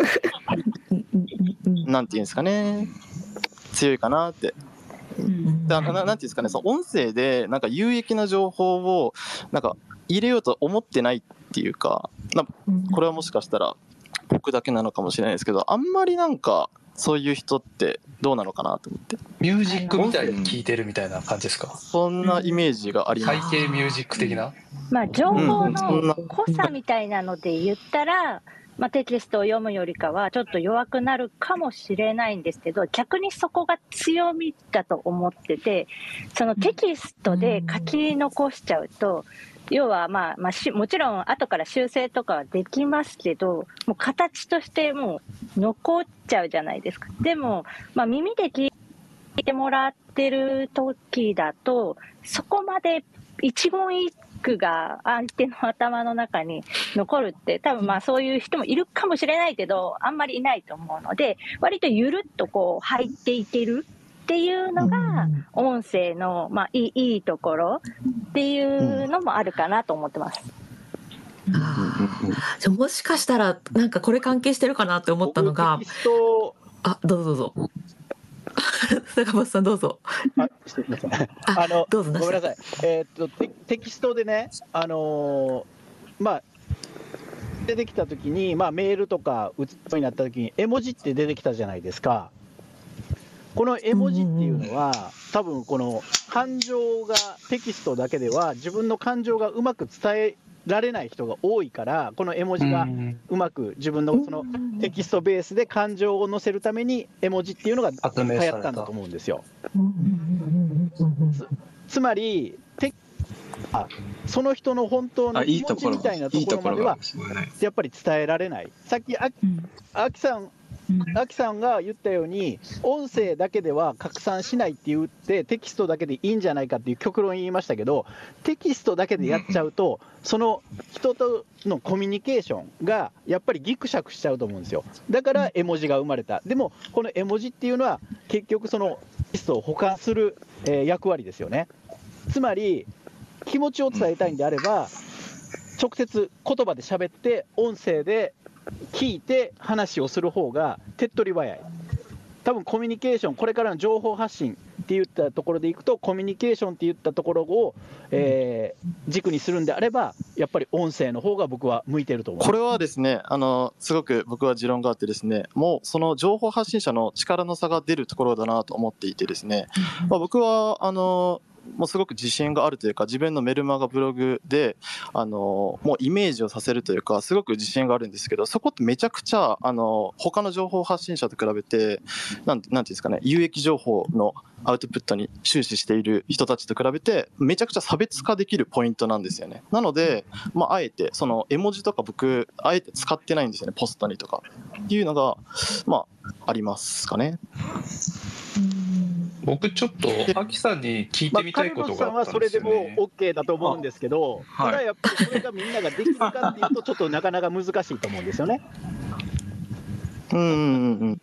なんていうんですかね。強いかなって。だからななんていうんですかね、その音声でなんか有益な情報をなんか入れようと思ってないっていうか、なこれはもしかしたら僕だけなのかもしれないですけど、あんまりなんかそういう人ってどうなのかなと思って。 ミュージックみたいに聴いてるみたいな感じですか。 そんなイメージがあります。 背景ミュージック的な。 まあ情報の濃さみたいなので言ったら。まあ、テキストを読むよりかはちょっと弱くなるかもしれないんですけど逆にそこが強みだと思っててそのテキストで書き残しちゃうと要はまあまあしもちろん後から修正とかはできますけどもう形としてもう残っちゃうじゃないですか。でも、まあ、耳で聞いてもらってる時だとそこまで一言一句が相手の頭の中に残るって多分まあそういう人もいるかもしれないけどあんまりいないと思うので割とゆるっとこう入っていけるっていうのが音声のまあいい、いいところっていうのもあるかなと思ってます。 あじゃあもしかしたらなんかこれ関係してるかなって思ったのがあどうぞどうぞ坂本さんどうぞ。 あ、すみません。あのどうぞごめんなさい。えー、っと テ, テキストでね、あのー、まあ出てきたときに、まあメールとか打つようになったときに絵文字って出てきたじゃないですか。この絵文字っていうのは、多分この感情がテキストだけでは自分の感情がうまく伝えられない人が多いからこの絵文字がうまく自分のそのテキストベースで感情を乗せるために絵文字っていうのが流行ったんだと思うんですよ。つ, つまりテあその人の本当の気持ちみたいなところまではやっぱり伝えられない。さっきあきさんアキさんが言ったように音声だけでは拡散しないって言ってテキストだけでいいんじゃないかっていう極論言いましたけどテキストだけでやっちゃうとその人とのコミュニケーションがやっぱりギクシャクしちゃうと思うんですよ。だから絵文字が生まれた。でもこの絵文字っていうのは結局そのテキストを保管する、えー、役割ですよね。つまり気持ちを伝えたいんであれば直接言葉で喋って音声で聞いて話をする方が手っ取り早い。多分コミュニケーション、これからの情報発信って言ったところでいくと、コミュニケーションって言ったところを、えー、軸にするんであれば、やっぱり音声の方が僕は向いてると思う。 これはですね、あのすごく僕は持論があってですね、もうその情報発信者の力の差が出るところだなと思っていてですね、まあ、僕はあのもうすごく自信があるというか、自分のメルマガブログであのもうイメージをさせるというか、すごく自信があるんですけど、そこってめちゃくちゃあの他の情報発信者と比べてなんて、なんていうんですかね、有益情報のアウトプットに終始している人たちと比べてめちゃくちゃ差別化できるポイントなんですよね。なので、まあ、あえてその絵文字とか僕あえて使ってないんですよね、ポストにとかっていうのがまあありますかね。 僕ちょっとアキさんに聞いてみたいことがあったんですよね。 まあ、カルロスさんはそれでも OK だと思うんですけど、 はい、 ただやっぱりそれがみんなができるかっていうとちょっとなかなか難しいと思うんですよね。 うんうんうん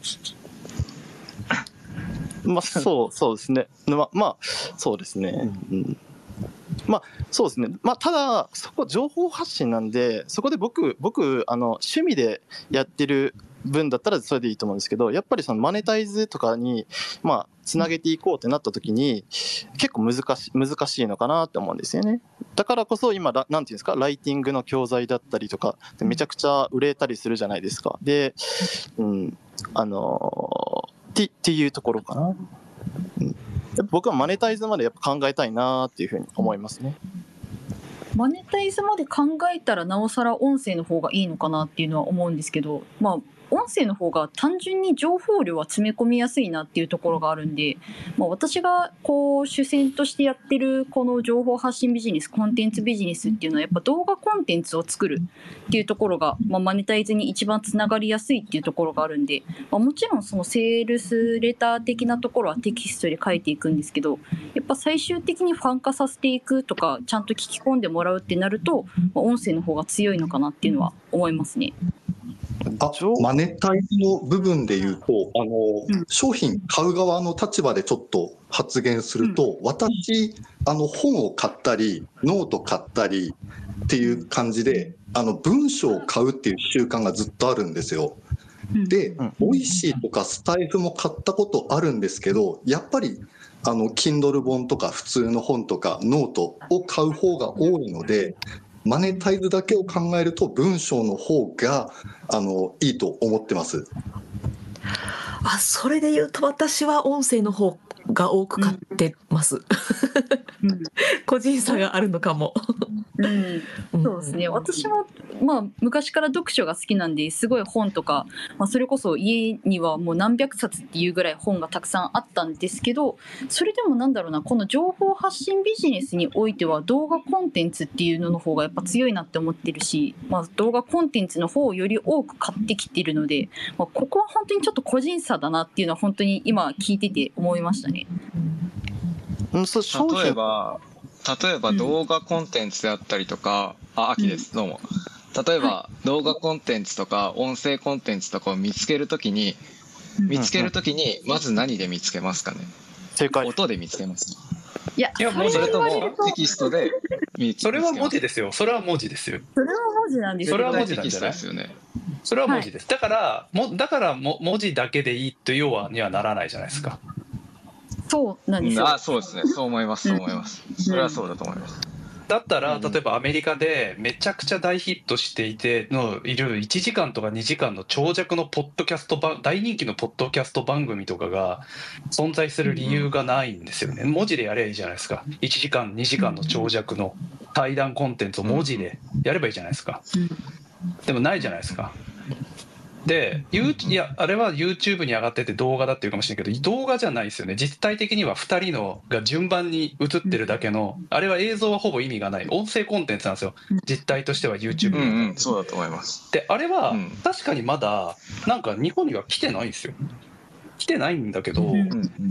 まあそうそうですね。ままあそうですね。うん、まあそうですね。まあただそこ情報発信なんで、そこで僕僕あの趣味でやってる分だったらそれでいいと思うんですけど、やっぱりそのマネタイズとかにまあつなげていこうってなった時に結構難し難しいのかなって思うんですよね。だからこそ今なんていうんですか、ライティングの教材だったりとかめちゃくちゃ売れたりするじゃないですか。で、うんあのー、ってっていうところかな。うん、僕はマネタイズまでやっぱ考えたいなっていうふうに思いますね。 マネタイズまで考えたらなおさら音声の方がいいのかなっていうのは思うんですけど、まあ音声の方が単純に情報量は詰め込みやすいなっていうところがあるんで、まあ、私がこう主戦としてやってるこの情報発信ビジネス、コンテンツビジネスっていうのはやっぱ動画コンテンツを作るっていうところが、まあ、マネタイズに一番つながりやすいっていうところがあるんで、まあ、もちろんそのセールスレター的なところはテキストで書いていくんですけど、やっぱ最終的にファン化させていくとかちゃんと聞き込んでもらうってなると、まあ、音声の方が強いのかなっていうのは思いますね。 あマネタイズの部分でいうと、あの、うん、商品買う側の立場でちょっと発言すると、うん、私あの本を買ったりノート買ったりっていう感じで、あの文章を買うっていう習慣がずっとあるんですよ。で、ボイシーとかスタイフも買ったことあるんですけど、やっぱりあの Kindle 本とか普通の本とかノートを買う方が多いので、マネタイズだけを考えると文章の方があのいいと思ってます。 あ、それで言うと私は音声の方が多く買ってます、うん、個人差があるのかも、 うん、そうですね。私も、まあ、昔から読書が好きなんですごい本とか、まあ、それこそ家にはもう何百冊っていうぐらい本がたくさんあったんですけど、それでもなんだろうな、この情報発信ビジネスにおいては動画コンテンツっていうのの方がやっぱ強いなって思ってるし、まあ、動画コンテンツの方をより多く買ってきてるので、まあ、ここは本当にちょっと個人差だなっていうのは本当に今聞いてて思いましたね。 例えば例えば動画コンテンツであったりとか、うん、あ、秋です、どうも。例えば動画コンテンツとか音声コンテンツとかを見つけるときに、見つけるときにまず何で見つけますかね。 正解。 音で見つけます。 いや、 いやそれともテキストで見つけます。 それは文字ですよ。それは文字ですよ。 それは文字なんですよ。 それは文字なんじゃないですよね。それは文字です。はい、だからもだからも文字だけでいいというはにはならないじゃないですか。 そうなんですよ。 あ、そうですね。そう思います。そう思います。それはそうだと思います。 だったら例えばアメリカでめちゃくちゃ大ヒットしていてのいるいちじかんとかにじかんの長尺のポッドキャスト番大人気のポッドキャスト番組とかが存在する理由がないんですよね。文字でやればいいじゃないですか。いちじかんにじかんの長尺の対談コンテンツを文字でやればいいじゃないですか。でもないじゃないですか。で、いや、あれは YouTube に上がってて動画だっていうかもしれないけど、動画じゃないですよね。実体的にはふたりのが順番に映ってるだけの、あれは映像はほぼ意味がない音声コンテンツなんですよ。実態としては YouTube に、 うんうん、そうだと思います。 で、あれは確かにまだなんか日本には来てないんですよ。来てないんだけど、うんうん、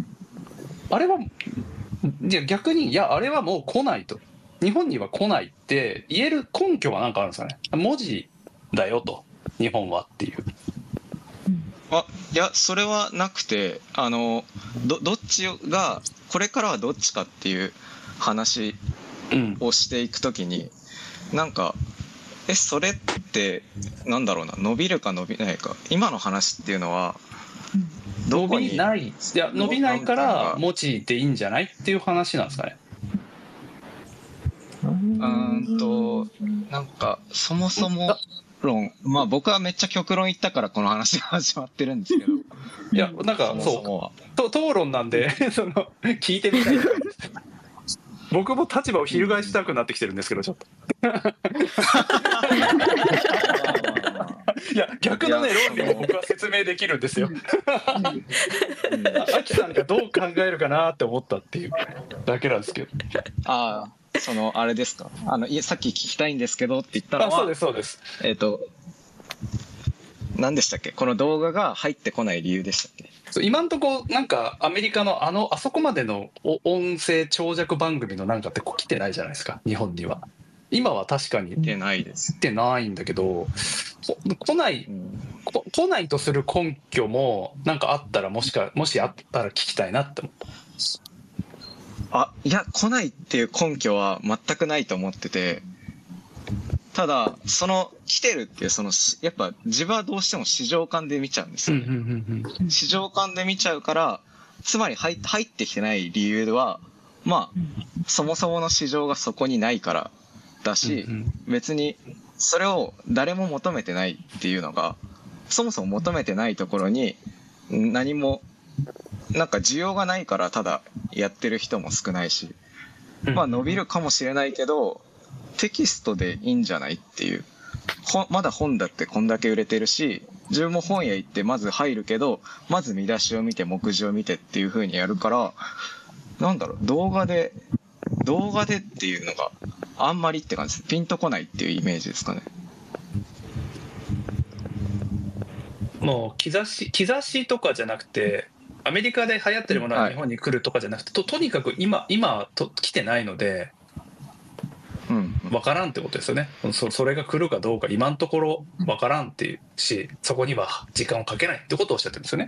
あれはいや逆にいやあれはもう来ないと、日本には来ないって言える根拠は何かあるんですかね。文字だよと日本はっていう。 あ、いやそれはなくて、あの ど, どっちがこれからはどっちかっていう話をしていくときに、うん、なんかえそれってなんだろうな、伸びるか伸びないか、今の話っていうのは伸びない、いや伸びないから文字でいいんじゃないっていう話なんですかね。 うーんとなんかそもそも論、まあ僕はめっちゃ極論言ったからこの話が始まってるんですけど、 いやなんかそうと討論なんでその聞いてみたいじゃないですか。僕も立場を翻したくなってきてるんですけど、ちょっといや逆のね論理も僕は説明できるんですよ。アキさんがどう考えるかなって思ったっていうだけなんですけど。 ああ、そのあれですか、あのいさっき聞きたいんですけどって言ったのは、 あ、そうですそうです。 えっと何でしたっけ、この動画が入ってこない理由でしたっけ。 今んとこなんかアメリカのあのあそこまでの音声長尺番組のなんかってこう来てないじゃないですか、日本には。今は確かに来てないです。 来てないんだけど、来ない、こ来ないとする根拠もなんかあったら、もしかもしあったら聞きたいなって思った。 あ、いや来ないっていう根拠は全くないと思ってて、ただその来てるっていうそのやっぱ自分はどうしても市場感で見ちゃうんですよね。市場感で見ちゃうから、つまり入入ってきてない理由はまあそもそもの市場がそこにないからだし、別にそれを誰も求めてないっていうのが、そもそも求めてないところに何もなんか需要がないからただやってる人も少ないし、まあ伸びるかもしれないけどテキストでいいんじゃないっていう。まだ本だってこんだけ売れてるし、自分も本屋行ってまず入るけど、まず見出しを見て目次を見てっていう風にやるから、なんだろう、動画で動画でっていうのがあんまりって感じです。ピンとこないっていうイメージですかね。 もう兆し兆しとかじゃなくて、アメリカで流行ってるものが日本に来るとかじゃなくて、はい、と, とにかく今今と来てないので、うん、分からんってことですよね。 そ, それが来るかどうか今のところ分からんっていうし、そこには時間をかけないってことをおっしゃってるんですよね。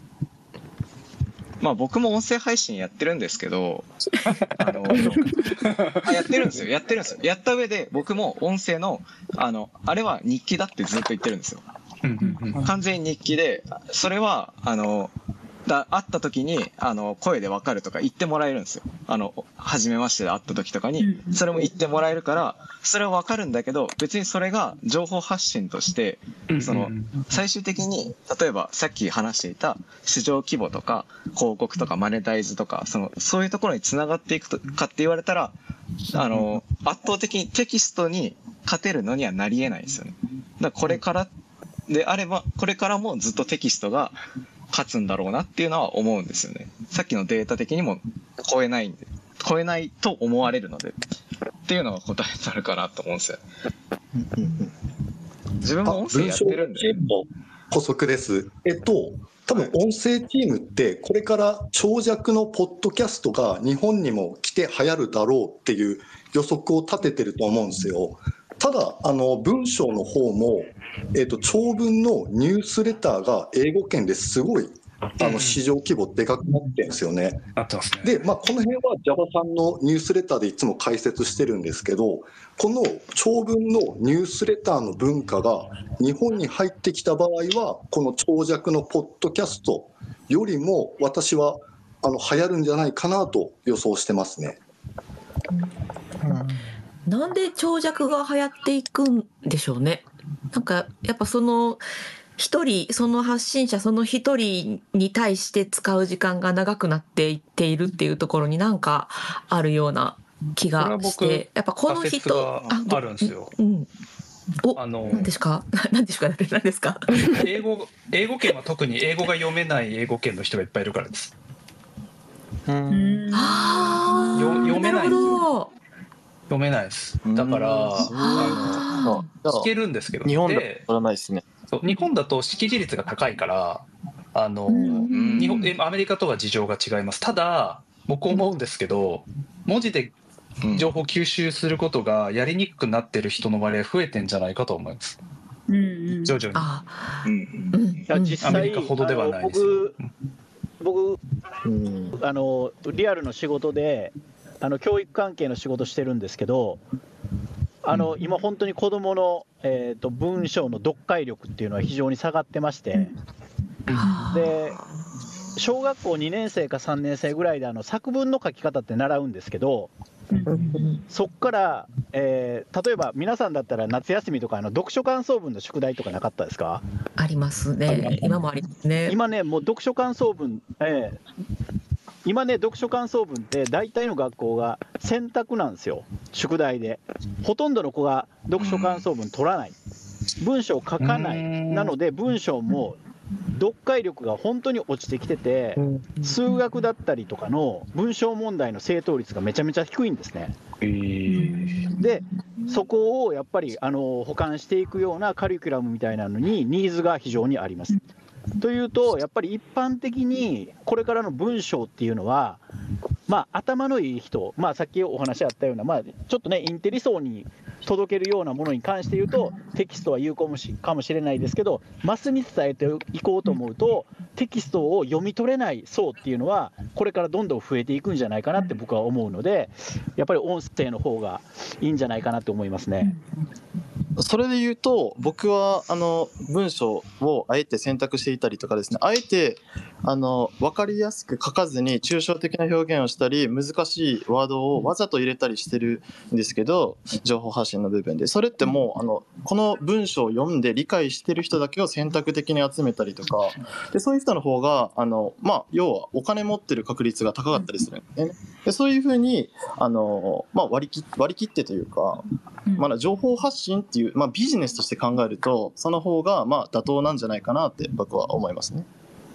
まあ僕も音声配信やってるんですけどあのあやってるんですよやってるんですよやった上で僕も音声のあのあれは日記だってずっと言ってるんですよ。完全に日記で、それはあのだ会った時にあの声で分かるとか言ってもらえるんですよ。あの初めましてで会った時とかにそれも言ってもらえるから、それは分かるんだけど、別にそれが情報発信としてその最終的に例えばさっき話していた市場規模とか広告とかマネタイズとか、そのそういうところにつながっていくとかって言われたら、あの圧倒的にテキストに勝てるのにはなり得ないんですよね。だからこれからであれば、これからもずっとテキストが勝つんだろうなっていうのは思うんですよね。さっきのデータ的にも超えないんで、超えないと思われるのでっていうのが答えになるかなと思うんですよ。自分も音声やってるんで。 補足です。えっと多分音声チームってこれから長尺のポッドキャストが日本にも来て流行るだろうっていう予測を立ててると思うんですよ。ただあの文章の方も、えー、と長文のニュースレターが英語圏ですごいあの市場規模でかくなってるんですよね。で、まあ、この辺は Java さんのニュースレターでいつも解説してるんですけど、この長文のニュースレターの文化が日本に入ってきた場合は、この長尺のポッドキャストよりも私はあの流行るんじゃないかなと予想してますね。 なんで長尺が流行っていくんでしょうね。なんかやっぱその一人、その発信者その一人に対して使う時間が長くなっていっているっていうところになんかあるような気がして、やっぱこの人があるんですよ。 うん、お、 あの何ですか何ですか何ですか英語英語圏は特に英語が読めない英語圏の人がいっぱいいるからです。 うん、ああ、 読めないんですよ。 読めないです。だからあの聞けるんですけど、 日本だとないですね。 そう、日本だと識字率が高いからあの日本アメリカとは事情が違います。ただ僕思うんですけど、文字で情報吸収することがやりにくくなってる人の割合増えてんじゃないかと思います。うんうん、徐々に。あ、 うん、いや実際アメリカほどではないです。 僕、僕、うん、あのリアルの仕事であの教育関係の仕事してるんですけど、 あの今本当に子どもの、えーと文章の読解力っていうのは非常に下がってまして、で小学校にねん生かさんねん生ぐらいであの作文の書き方って習うんですけど、そこから、えー例えば皆さんだったら夏休みとかあの読書感想文の宿題とかなかったですか？ ありますね。今もありますね。 今ね、もう読書感想文、えー今ね、読書感想文って大体の学校が選択なんですよ、宿題で。ほとんどの子が読書感想文取らない、文章を書かない、なので文章も読解力が本当に落ちてきてて、数学だったりとかの文章問題の正答率がめちゃめちゃ低いんですね。で、そこをやっぱりあの補完していくようなカリキュラムみたいなのにニーズが非常にあります。というと、やっぱり一般的にこれからの文章っていうのは、まあ、頭のいい人、まあ、さっきお話あったような、まあ、ちょっとね、インテリ層に届けるようなものに関して言うと、テキストは有効かもしれないですけど、マスに伝えていこうと思うと、テキストを読み取れない層っていうのは、これからどんどん増えていくんじゃないかなって僕は思うので、やっぱり音声の方がいいんじゃないかなと思いますね。 それで言うと、僕はあの文章をあえて選択していたりとかですね、あえてあの分かりやすく書かずに抽象的な表現をしたり、難しいワードをわざと入れたりしてるんですけど、情報発信の部分で、それってもうあのこの文章を読んで理解してる人だけを選択的に集めたりとかで、そういう人の方があの、まあ、要はお金持ってる確率が高かったりするんですね。でそういうふうにあの、まあ、割り切割り切ってというか、まだ情報発信っていう、まあ、ビジネスとして考えると、その方がまあ妥当なんじゃないかなって僕は思いますね。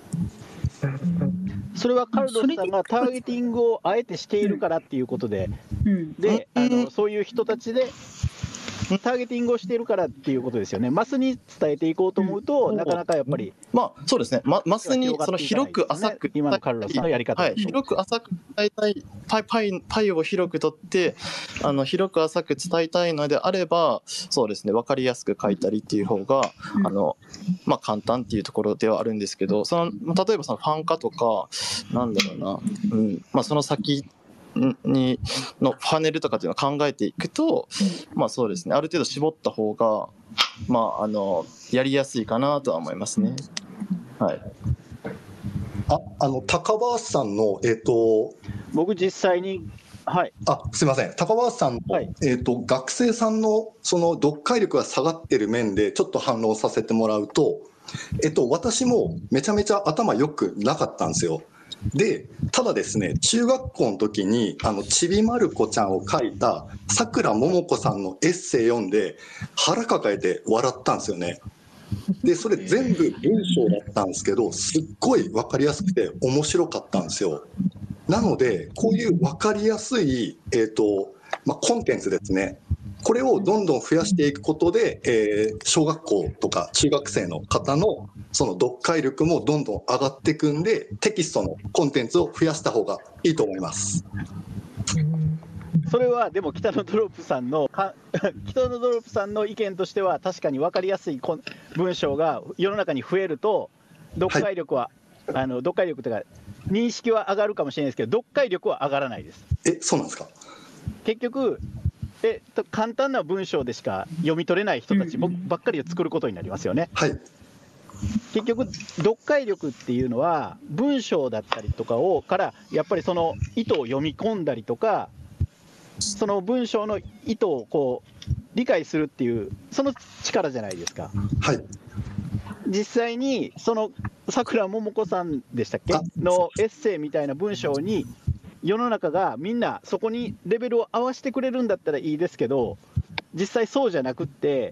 それはカルロスさんがターゲティングをあえてしているからっていうことで、であのそういう人たちでターゲティングをしているからっていうことですよね。マスに伝えていこうと思うと、うん、なかなかやっぱり、 まあそうですね、ま、マスにその広く浅く、 今のカルロスのやり方、 はい、広く浅く伝えたい、パイ、パイ、パイを広く取って、あの広く浅く伝えたいのであれば、そうですね、分かりやすく書いたりっていう方が、うん、あのまあ、簡単っていうところではあるんですけど、その例えばそのファン化とか、なんだろうな、うんまあ、その先にのパネルとかっていうのを考えていくと、まあそうですね、ある程度絞った方が、まあ、あのやりやすいかなとは思いますね。はい、 ああの高橋さんの、えーと、 僕実際に、はい、 あすみません、高橋さんの、はい、えーと、学生さんのその読解力が下がってる面でちょっと反論させてもらうと、えーと、私もめちゃめちゃ頭良くなかったんですよ。でただですね、中学校の時にあのちびまる子ちゃんを書いたさくらももこさんのエッセイ読んで腹抱えて笑ったんですよね。でそれ全部文章だったんですけど、すっごい分かりやすくて面白かったんですよ。なのでこういう分かりやすい、えーとまあ、コンテンツですね、これをどんどん増やしていくことで、えー、小学校とか中学生の方のその読解力もどんどん上がっていくんで、テキストのコンテンツを増やした方がいいと思います。 それはでも北野ドロップさんの北野ドロップさんの意見としては、確かに分かりやすい文章が世の中に増えると読解力は、はい、あの読解力というか認識は上がるかもしれないですけど、読解力は上がらないです。 え、そうなんですか？ 結局え簡単な文章でしか読み取れない人たちばっかりを作ることになりますよね。 はい、 結局読解力っていうのは文章だったりとかをからやっぱりその意図を読み込んだりとか、その文章の意図をこう理解するっていうその力じゃないですか。 はい、 実際にそのさくらももこさんでしたっけのエッセイみたいな文章に世の中がみんなそこにレベルを合わせてくれるんだったらいいですけど、実際そうじゃなくって、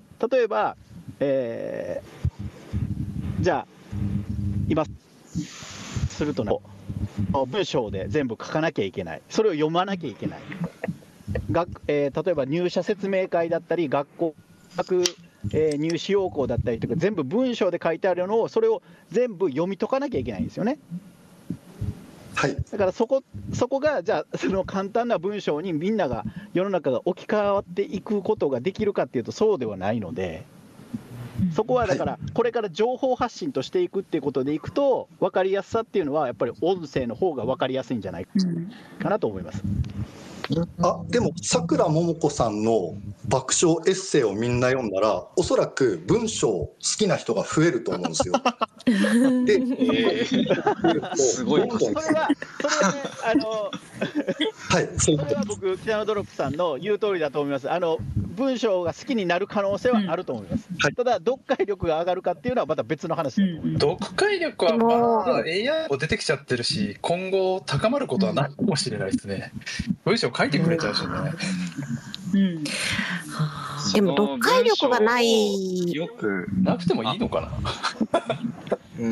例えば、えー、じゃあ今するとの文章で全部書かなきゃいけない、それを読まなきゃいけない、学、えー、例えば入社説明会だったり学校学、えー、入試要項だったりとか全部文章で書いてあるのをそれを全部読み解かなきゃいけないんですよね。 はい、 だからそこ、そこがじゃあその簡単な文章にみんなが世の中が置き換わっていくことができるかっていうとそうではないので、そこはだからこれから情報発信としていくっていうことでいくと分かりやすさっていうのはやっぱり音声の方が分かりやすいんじゃないかなと思います。 あ、でもさくらももこさんの爆笑エッセイをみんな読んだら、おそらく文章好きな人が増えると思うんですよ。で、 えー、すごいそれは、それはね、あの、 はい、そういうことそれは僕、北野ドロップさんの言う通りだと思います。あの文章が好きになる可能性はあると思います。 はい、 ただ、読解力が上がるかっていうのはまた別の話だと思います。 読解力は、まあ、エーアイ も出てきちゃってるし、今後高まることはないかもしれないですね。文章書いてくれちゃうしね。 うん、でも読解力がないよくなくてもいいのかな。 うん、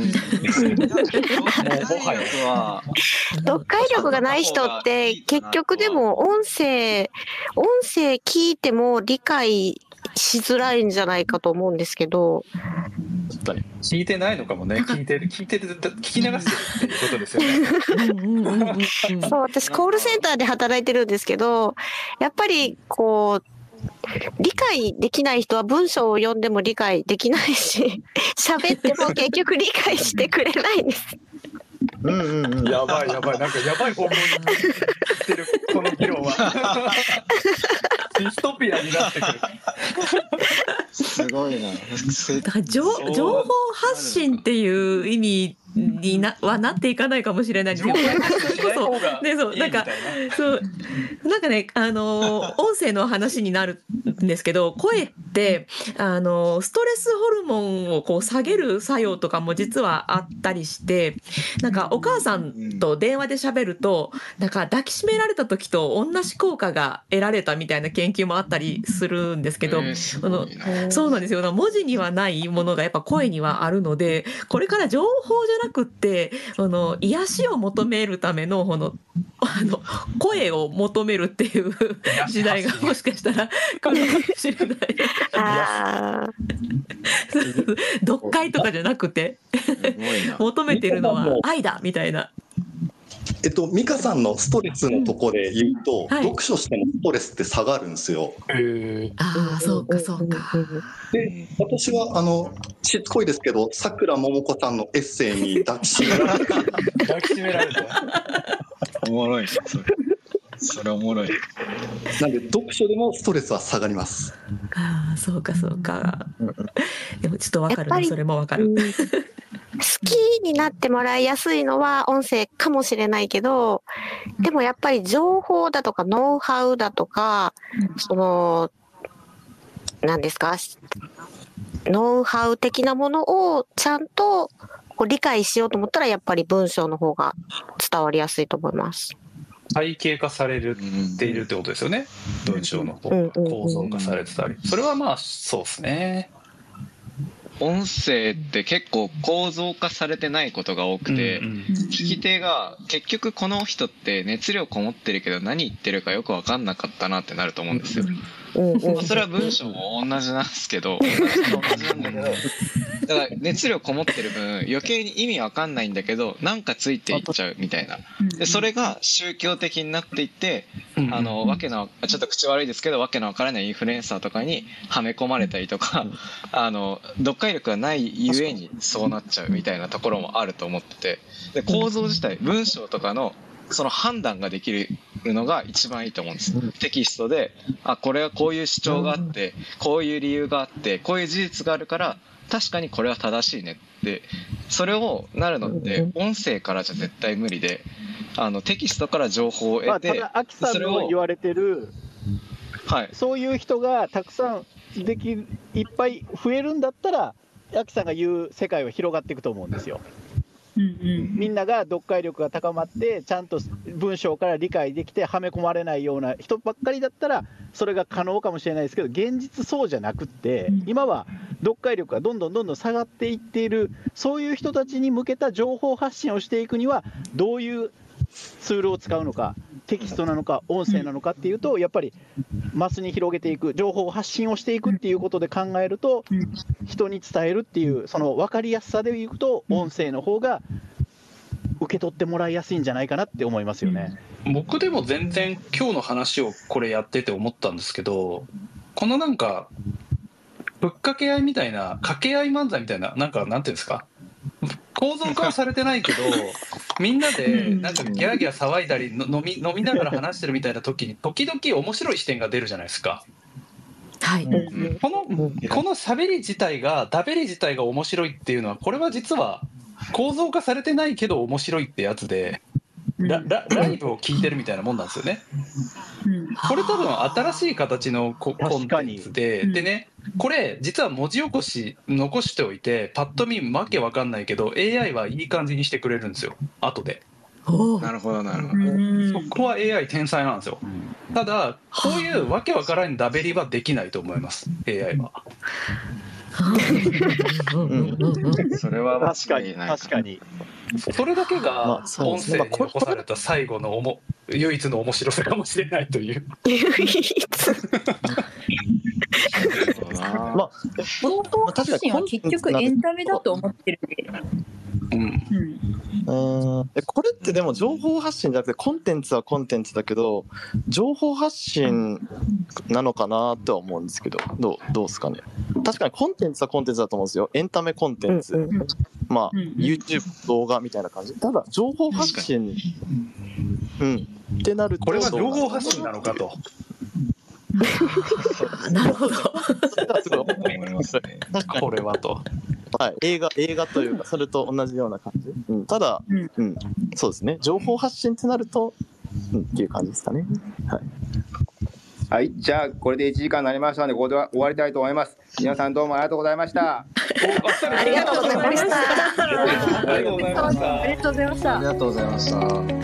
読解力がない人って結局でも音声音声聞いても理解しづらいんじゃないかと思うんですけど、 聞いてないのかもね。聞いてる聞いてる聞き流してるっていうことですよね。 そう、私コールセンターで働いてるんですけど、やっぱりこう理解できない人は文章を読んでも理解できないし、喋っても結局理解してくれないんです。 うんうんうん、やばいやばい、なんかやばい方向に行ってるこの議論は。ディストピアになってくる。 すごいな。 だから情情報発信っていう意味になはなっていかないかもしれないですけど、それこそね、そうなんかそうなんかね、あの音声の話になるんですけど、声ってあのストレスホルモンをこう下げる作用とかも実はあったりして、なんかお母さんと電話で喋ると、なんか抱きしめられた時と同じ効果が得られたみたいな研究もあったりするんですけど、 えー、 あのそうなんですよ。文字にはないものがやっぱ声にはあるので、これから情報じゃなくってあの癒しを求めるためのこのあの声を求めるっていう時代がもしかしたら来るかもしれない。読解とかじゃなくて求めてるのは愛だみたいな。 えっと、美香さんのストレスのところで言うと、 うんはい、 読書してもストレスって下がるんですよ。 へああ、そうかそうか。 で、私はあのしつこいですけど、さくらももこさんのエッセイに抱きしめられて抱きしめられておもろいそれ。それおもろい。 なんで読書でもストレスは下がります。 ああ、そうかそうか。でもちょっとわかるな、それもわかる。 好きになってもらいやすいのは音声かもしれないけど、でもやっぱり情報だとかノウハウだとか、その何ですか、ノウハウ的なものをちゃんとこう理解しようと思ったら、やっぱり文章の方が伝わりやすいと思います。 体系化されるっているってことですよね。文章の方が構造化されてたり、それはまあそうですね。 音声って結構構造化されてないことが多くて、うんうん、聞き手が結局この人って熱量こもってるけど何言ってるかよく分かんなかったなってなると思うんですよ。うんうん、それは文章も同じなんですけど、同じなんだけど、だから熱量こもってる分余計に意味わかんないんだけどなんかついていっちゃうみたいな。でそれが宗教的になっていって、あのわけのちょっと口悪いですけどわけのわからないインフルエンサーとかにはめ込まれたりとか、あの読解力がないゆえにそうなっちゃうみたいなところもあると思ってて、で構造自体文章とかのその判断ができるのが一番いいと思うんです。テキストであこれはこういう主張があってこういう理由があってこういう事実があるから確かにこれは正しいねって、それをなるのって音声からじゃ絶対無理で、あのテキストから情報を得て、 まあ、ただアキさんの言われてる、はい、そういう人がたくさんできいっぱい増えるんだったらアキさんが言う世界は広がっていくと思うんですよ。うんうん、みんなが読解力が高まってちゃんと文章から理解できてはめ込まれないような人ばっかりだったらそれが可能かもしれないですけど、現実そうじゃなくって今は読解力がどんどんどんどん下がっていっている、そういう人たちに向けた情報発信をしていくにはどういうツールを使うのか、テキストなのか音声なのかっていうと、やっぱりマスに広げていく、情報発信をしていくっていうことで考えると、人に伝えるっていうその分かりやすさでいくと音声の方が受け取ってもらいやすいんじゃないかなって思いますよね。 僕でも全然今日の話をこれやってて思ったんですけど、このなんかぶっかけ合いみたいな掛け合い漫才みたいな、なんかなんていうんですか、 構造化はされてないけどみんなでなんかギャーギャー騒いだりの飲み飲みながら話してるみたいな時に時々面白い視点が出るじゃないですか。 はい。 このこの喋り自体がダベり自体が面白いっていうのはこれは実は構造化されてないけど面白いってやつでラ, ラ, ライブを聞いてるみたいなもんなんですよね。これ多分新しい形のココンテンツで、でね、これ実は文字起こし残しておいてパッと見わけわかんないけど エーアイ はいい感じにしてくれるんですよ後で。 なるほどなるほど。 そこは エーアイ 天才なんですよ。ただこういうわけわからんダベリはできないと思います エーアイ は。 それは確かに確かに。 それだけが音声にまあ残された最後のおも唯一の面白さかもしれないという。 唯一。 まあ、 情報発信は結局エンタメだと思ってるんで。 うんうん、えこれってでも情報発信じゃなくてコンテンツはコンテンツだけど情報発信なのかなとは思うんですけどどうどうですかね。確かにコンテンツはコンテンツだと思うんですよ。エンタメコンテンツ、うんうん、まあ、うんうん、YouTube 動画みたいな感じ。ただ情報発信うんってなるとこれは情報発信なのかと。 なるほど。 これはと。 はい、映画映画というかそれと同じような感じ、うん、ただ、うんうん、そうですね情報発信ってなると、うん、っていう感じですかね。はい、 はい、じゃあこれでいちじかんになりましたのでここで終わりたいと思います。皆さんどうもありがとうございました。 ありがとうございました。 ありがとうございました。 ありがとうございました。 ありがとうございました。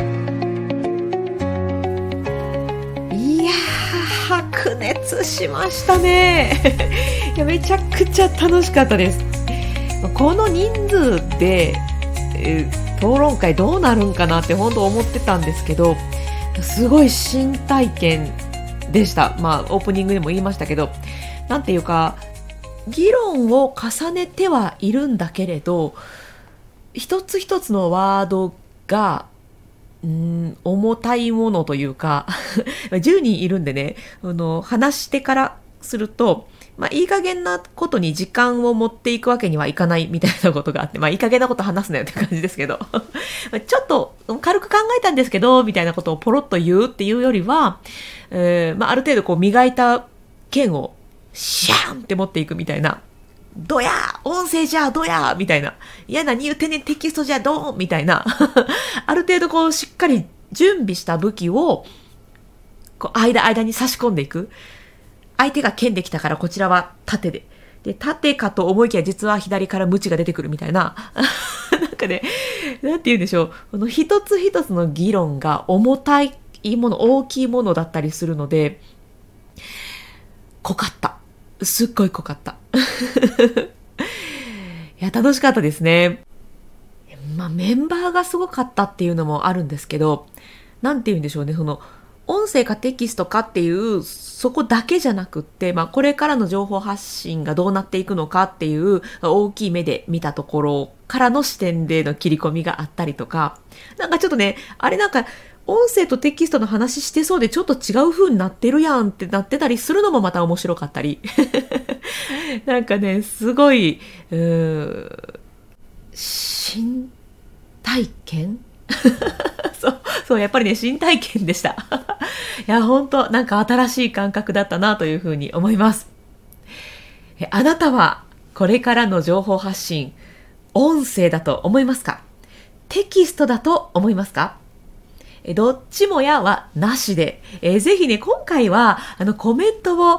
いやー白熱しましたね。いやめちゃくちゃ楽しかったです。この人数で、えー、討論会どうなるんかなって本当思ってたんですけどすごい新体験でした。まあオープニングでも言いましたけどなんていうか議論を重ねてはいるんだけれど一つ一つのワードがうーん重たいものというかじゅうにんいるんでねあの話してからするとまあ、いい加減なことに時間を持っていくわけにはいかないみたいなことがあって、まあ、いい加減なこと話すなよって感じですけどちょっと軽く考えたんですけどみたいなことをポロッと言うっていうよりは、えーまあ、ある程度こう磨いた剣をシャーンって持っていくみたいなどや音声じゃどやみたいな。いや何言うてんねんテキストじゃどんみたいなある程度こうしっかり準備した武器をこう間間に差し込んでいく。相手が剣できたからこちらは盾で。で、盾かと思いきや実は左から鞭が出てくるみたいな。なんかね、なんて言うんでしょう。この一つ一つの議論が重たいもの、大きいものだったりするので、濃かった。すっごい濃かった。いや、楽しかったですね。まあ、メンバーがすごかったっていうのもあるんですけど、なんて言うんでしょうね、その、音声かテキストかっていうそこだけじゃなくって、まあ、これからの情報発信がどうなっていくのかっていう大きい目で見たところからの視点での切り込みがあったりとか、なんかちょっとねあれなんか音声とテキストの話してそうでちょっと違う風になってるやんってなってたりするのもまた面白かったりなんかねすごい、うーん、新体験そうそうやっぱりね新体験でしたいや本当なんか新しい感覚だったなというふうに思います。えあなたはこれからの情報発信音声だと思いますか？テキストだと思いますか？えどっちもやはなしで、えぜひね今回はあのコメントを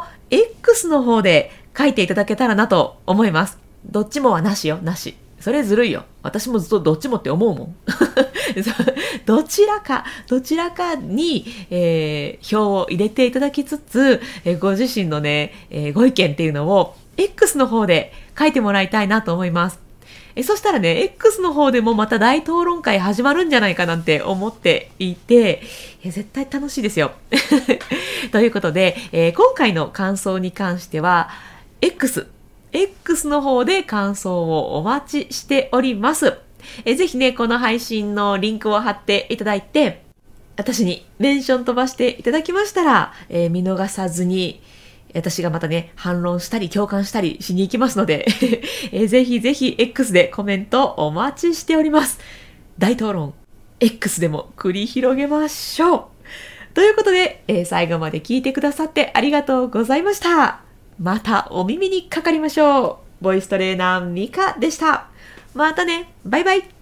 X の方で書いていただけたらなと思います。どっちもはなしよ、なし。それずるいよ。私もずっとどっちもって思うもん。どちらか、どちらかに、えー、票を入れていただきつつ、えー、ご自身のね、えー、ご意見っていうのを X の方で書いてもらいたいなと思います。えー、そしたらね、X の方でもまた大討論会始まるんじゃないかなんて思っていて、えー、絶対楽しいですよ。ということで、えー、今回の感想に関しては、X、X の方で感想をお待ちしております。えぜひね、この配信のリンクを貼っていただいて、私にメンション飛ばしていただきましたら、えー、見逃さずに私がまたね、反論したり共感したりしに行きますので、えー、ぜひぜひ X でコメントお待ちしております。大討論、X でも繰り広げましょう。ということで、えー、最後まで聞いてくださってありがとうございました。またお耳にかかりましょう。ボイストレーナーミカでした。またね、バイバイ。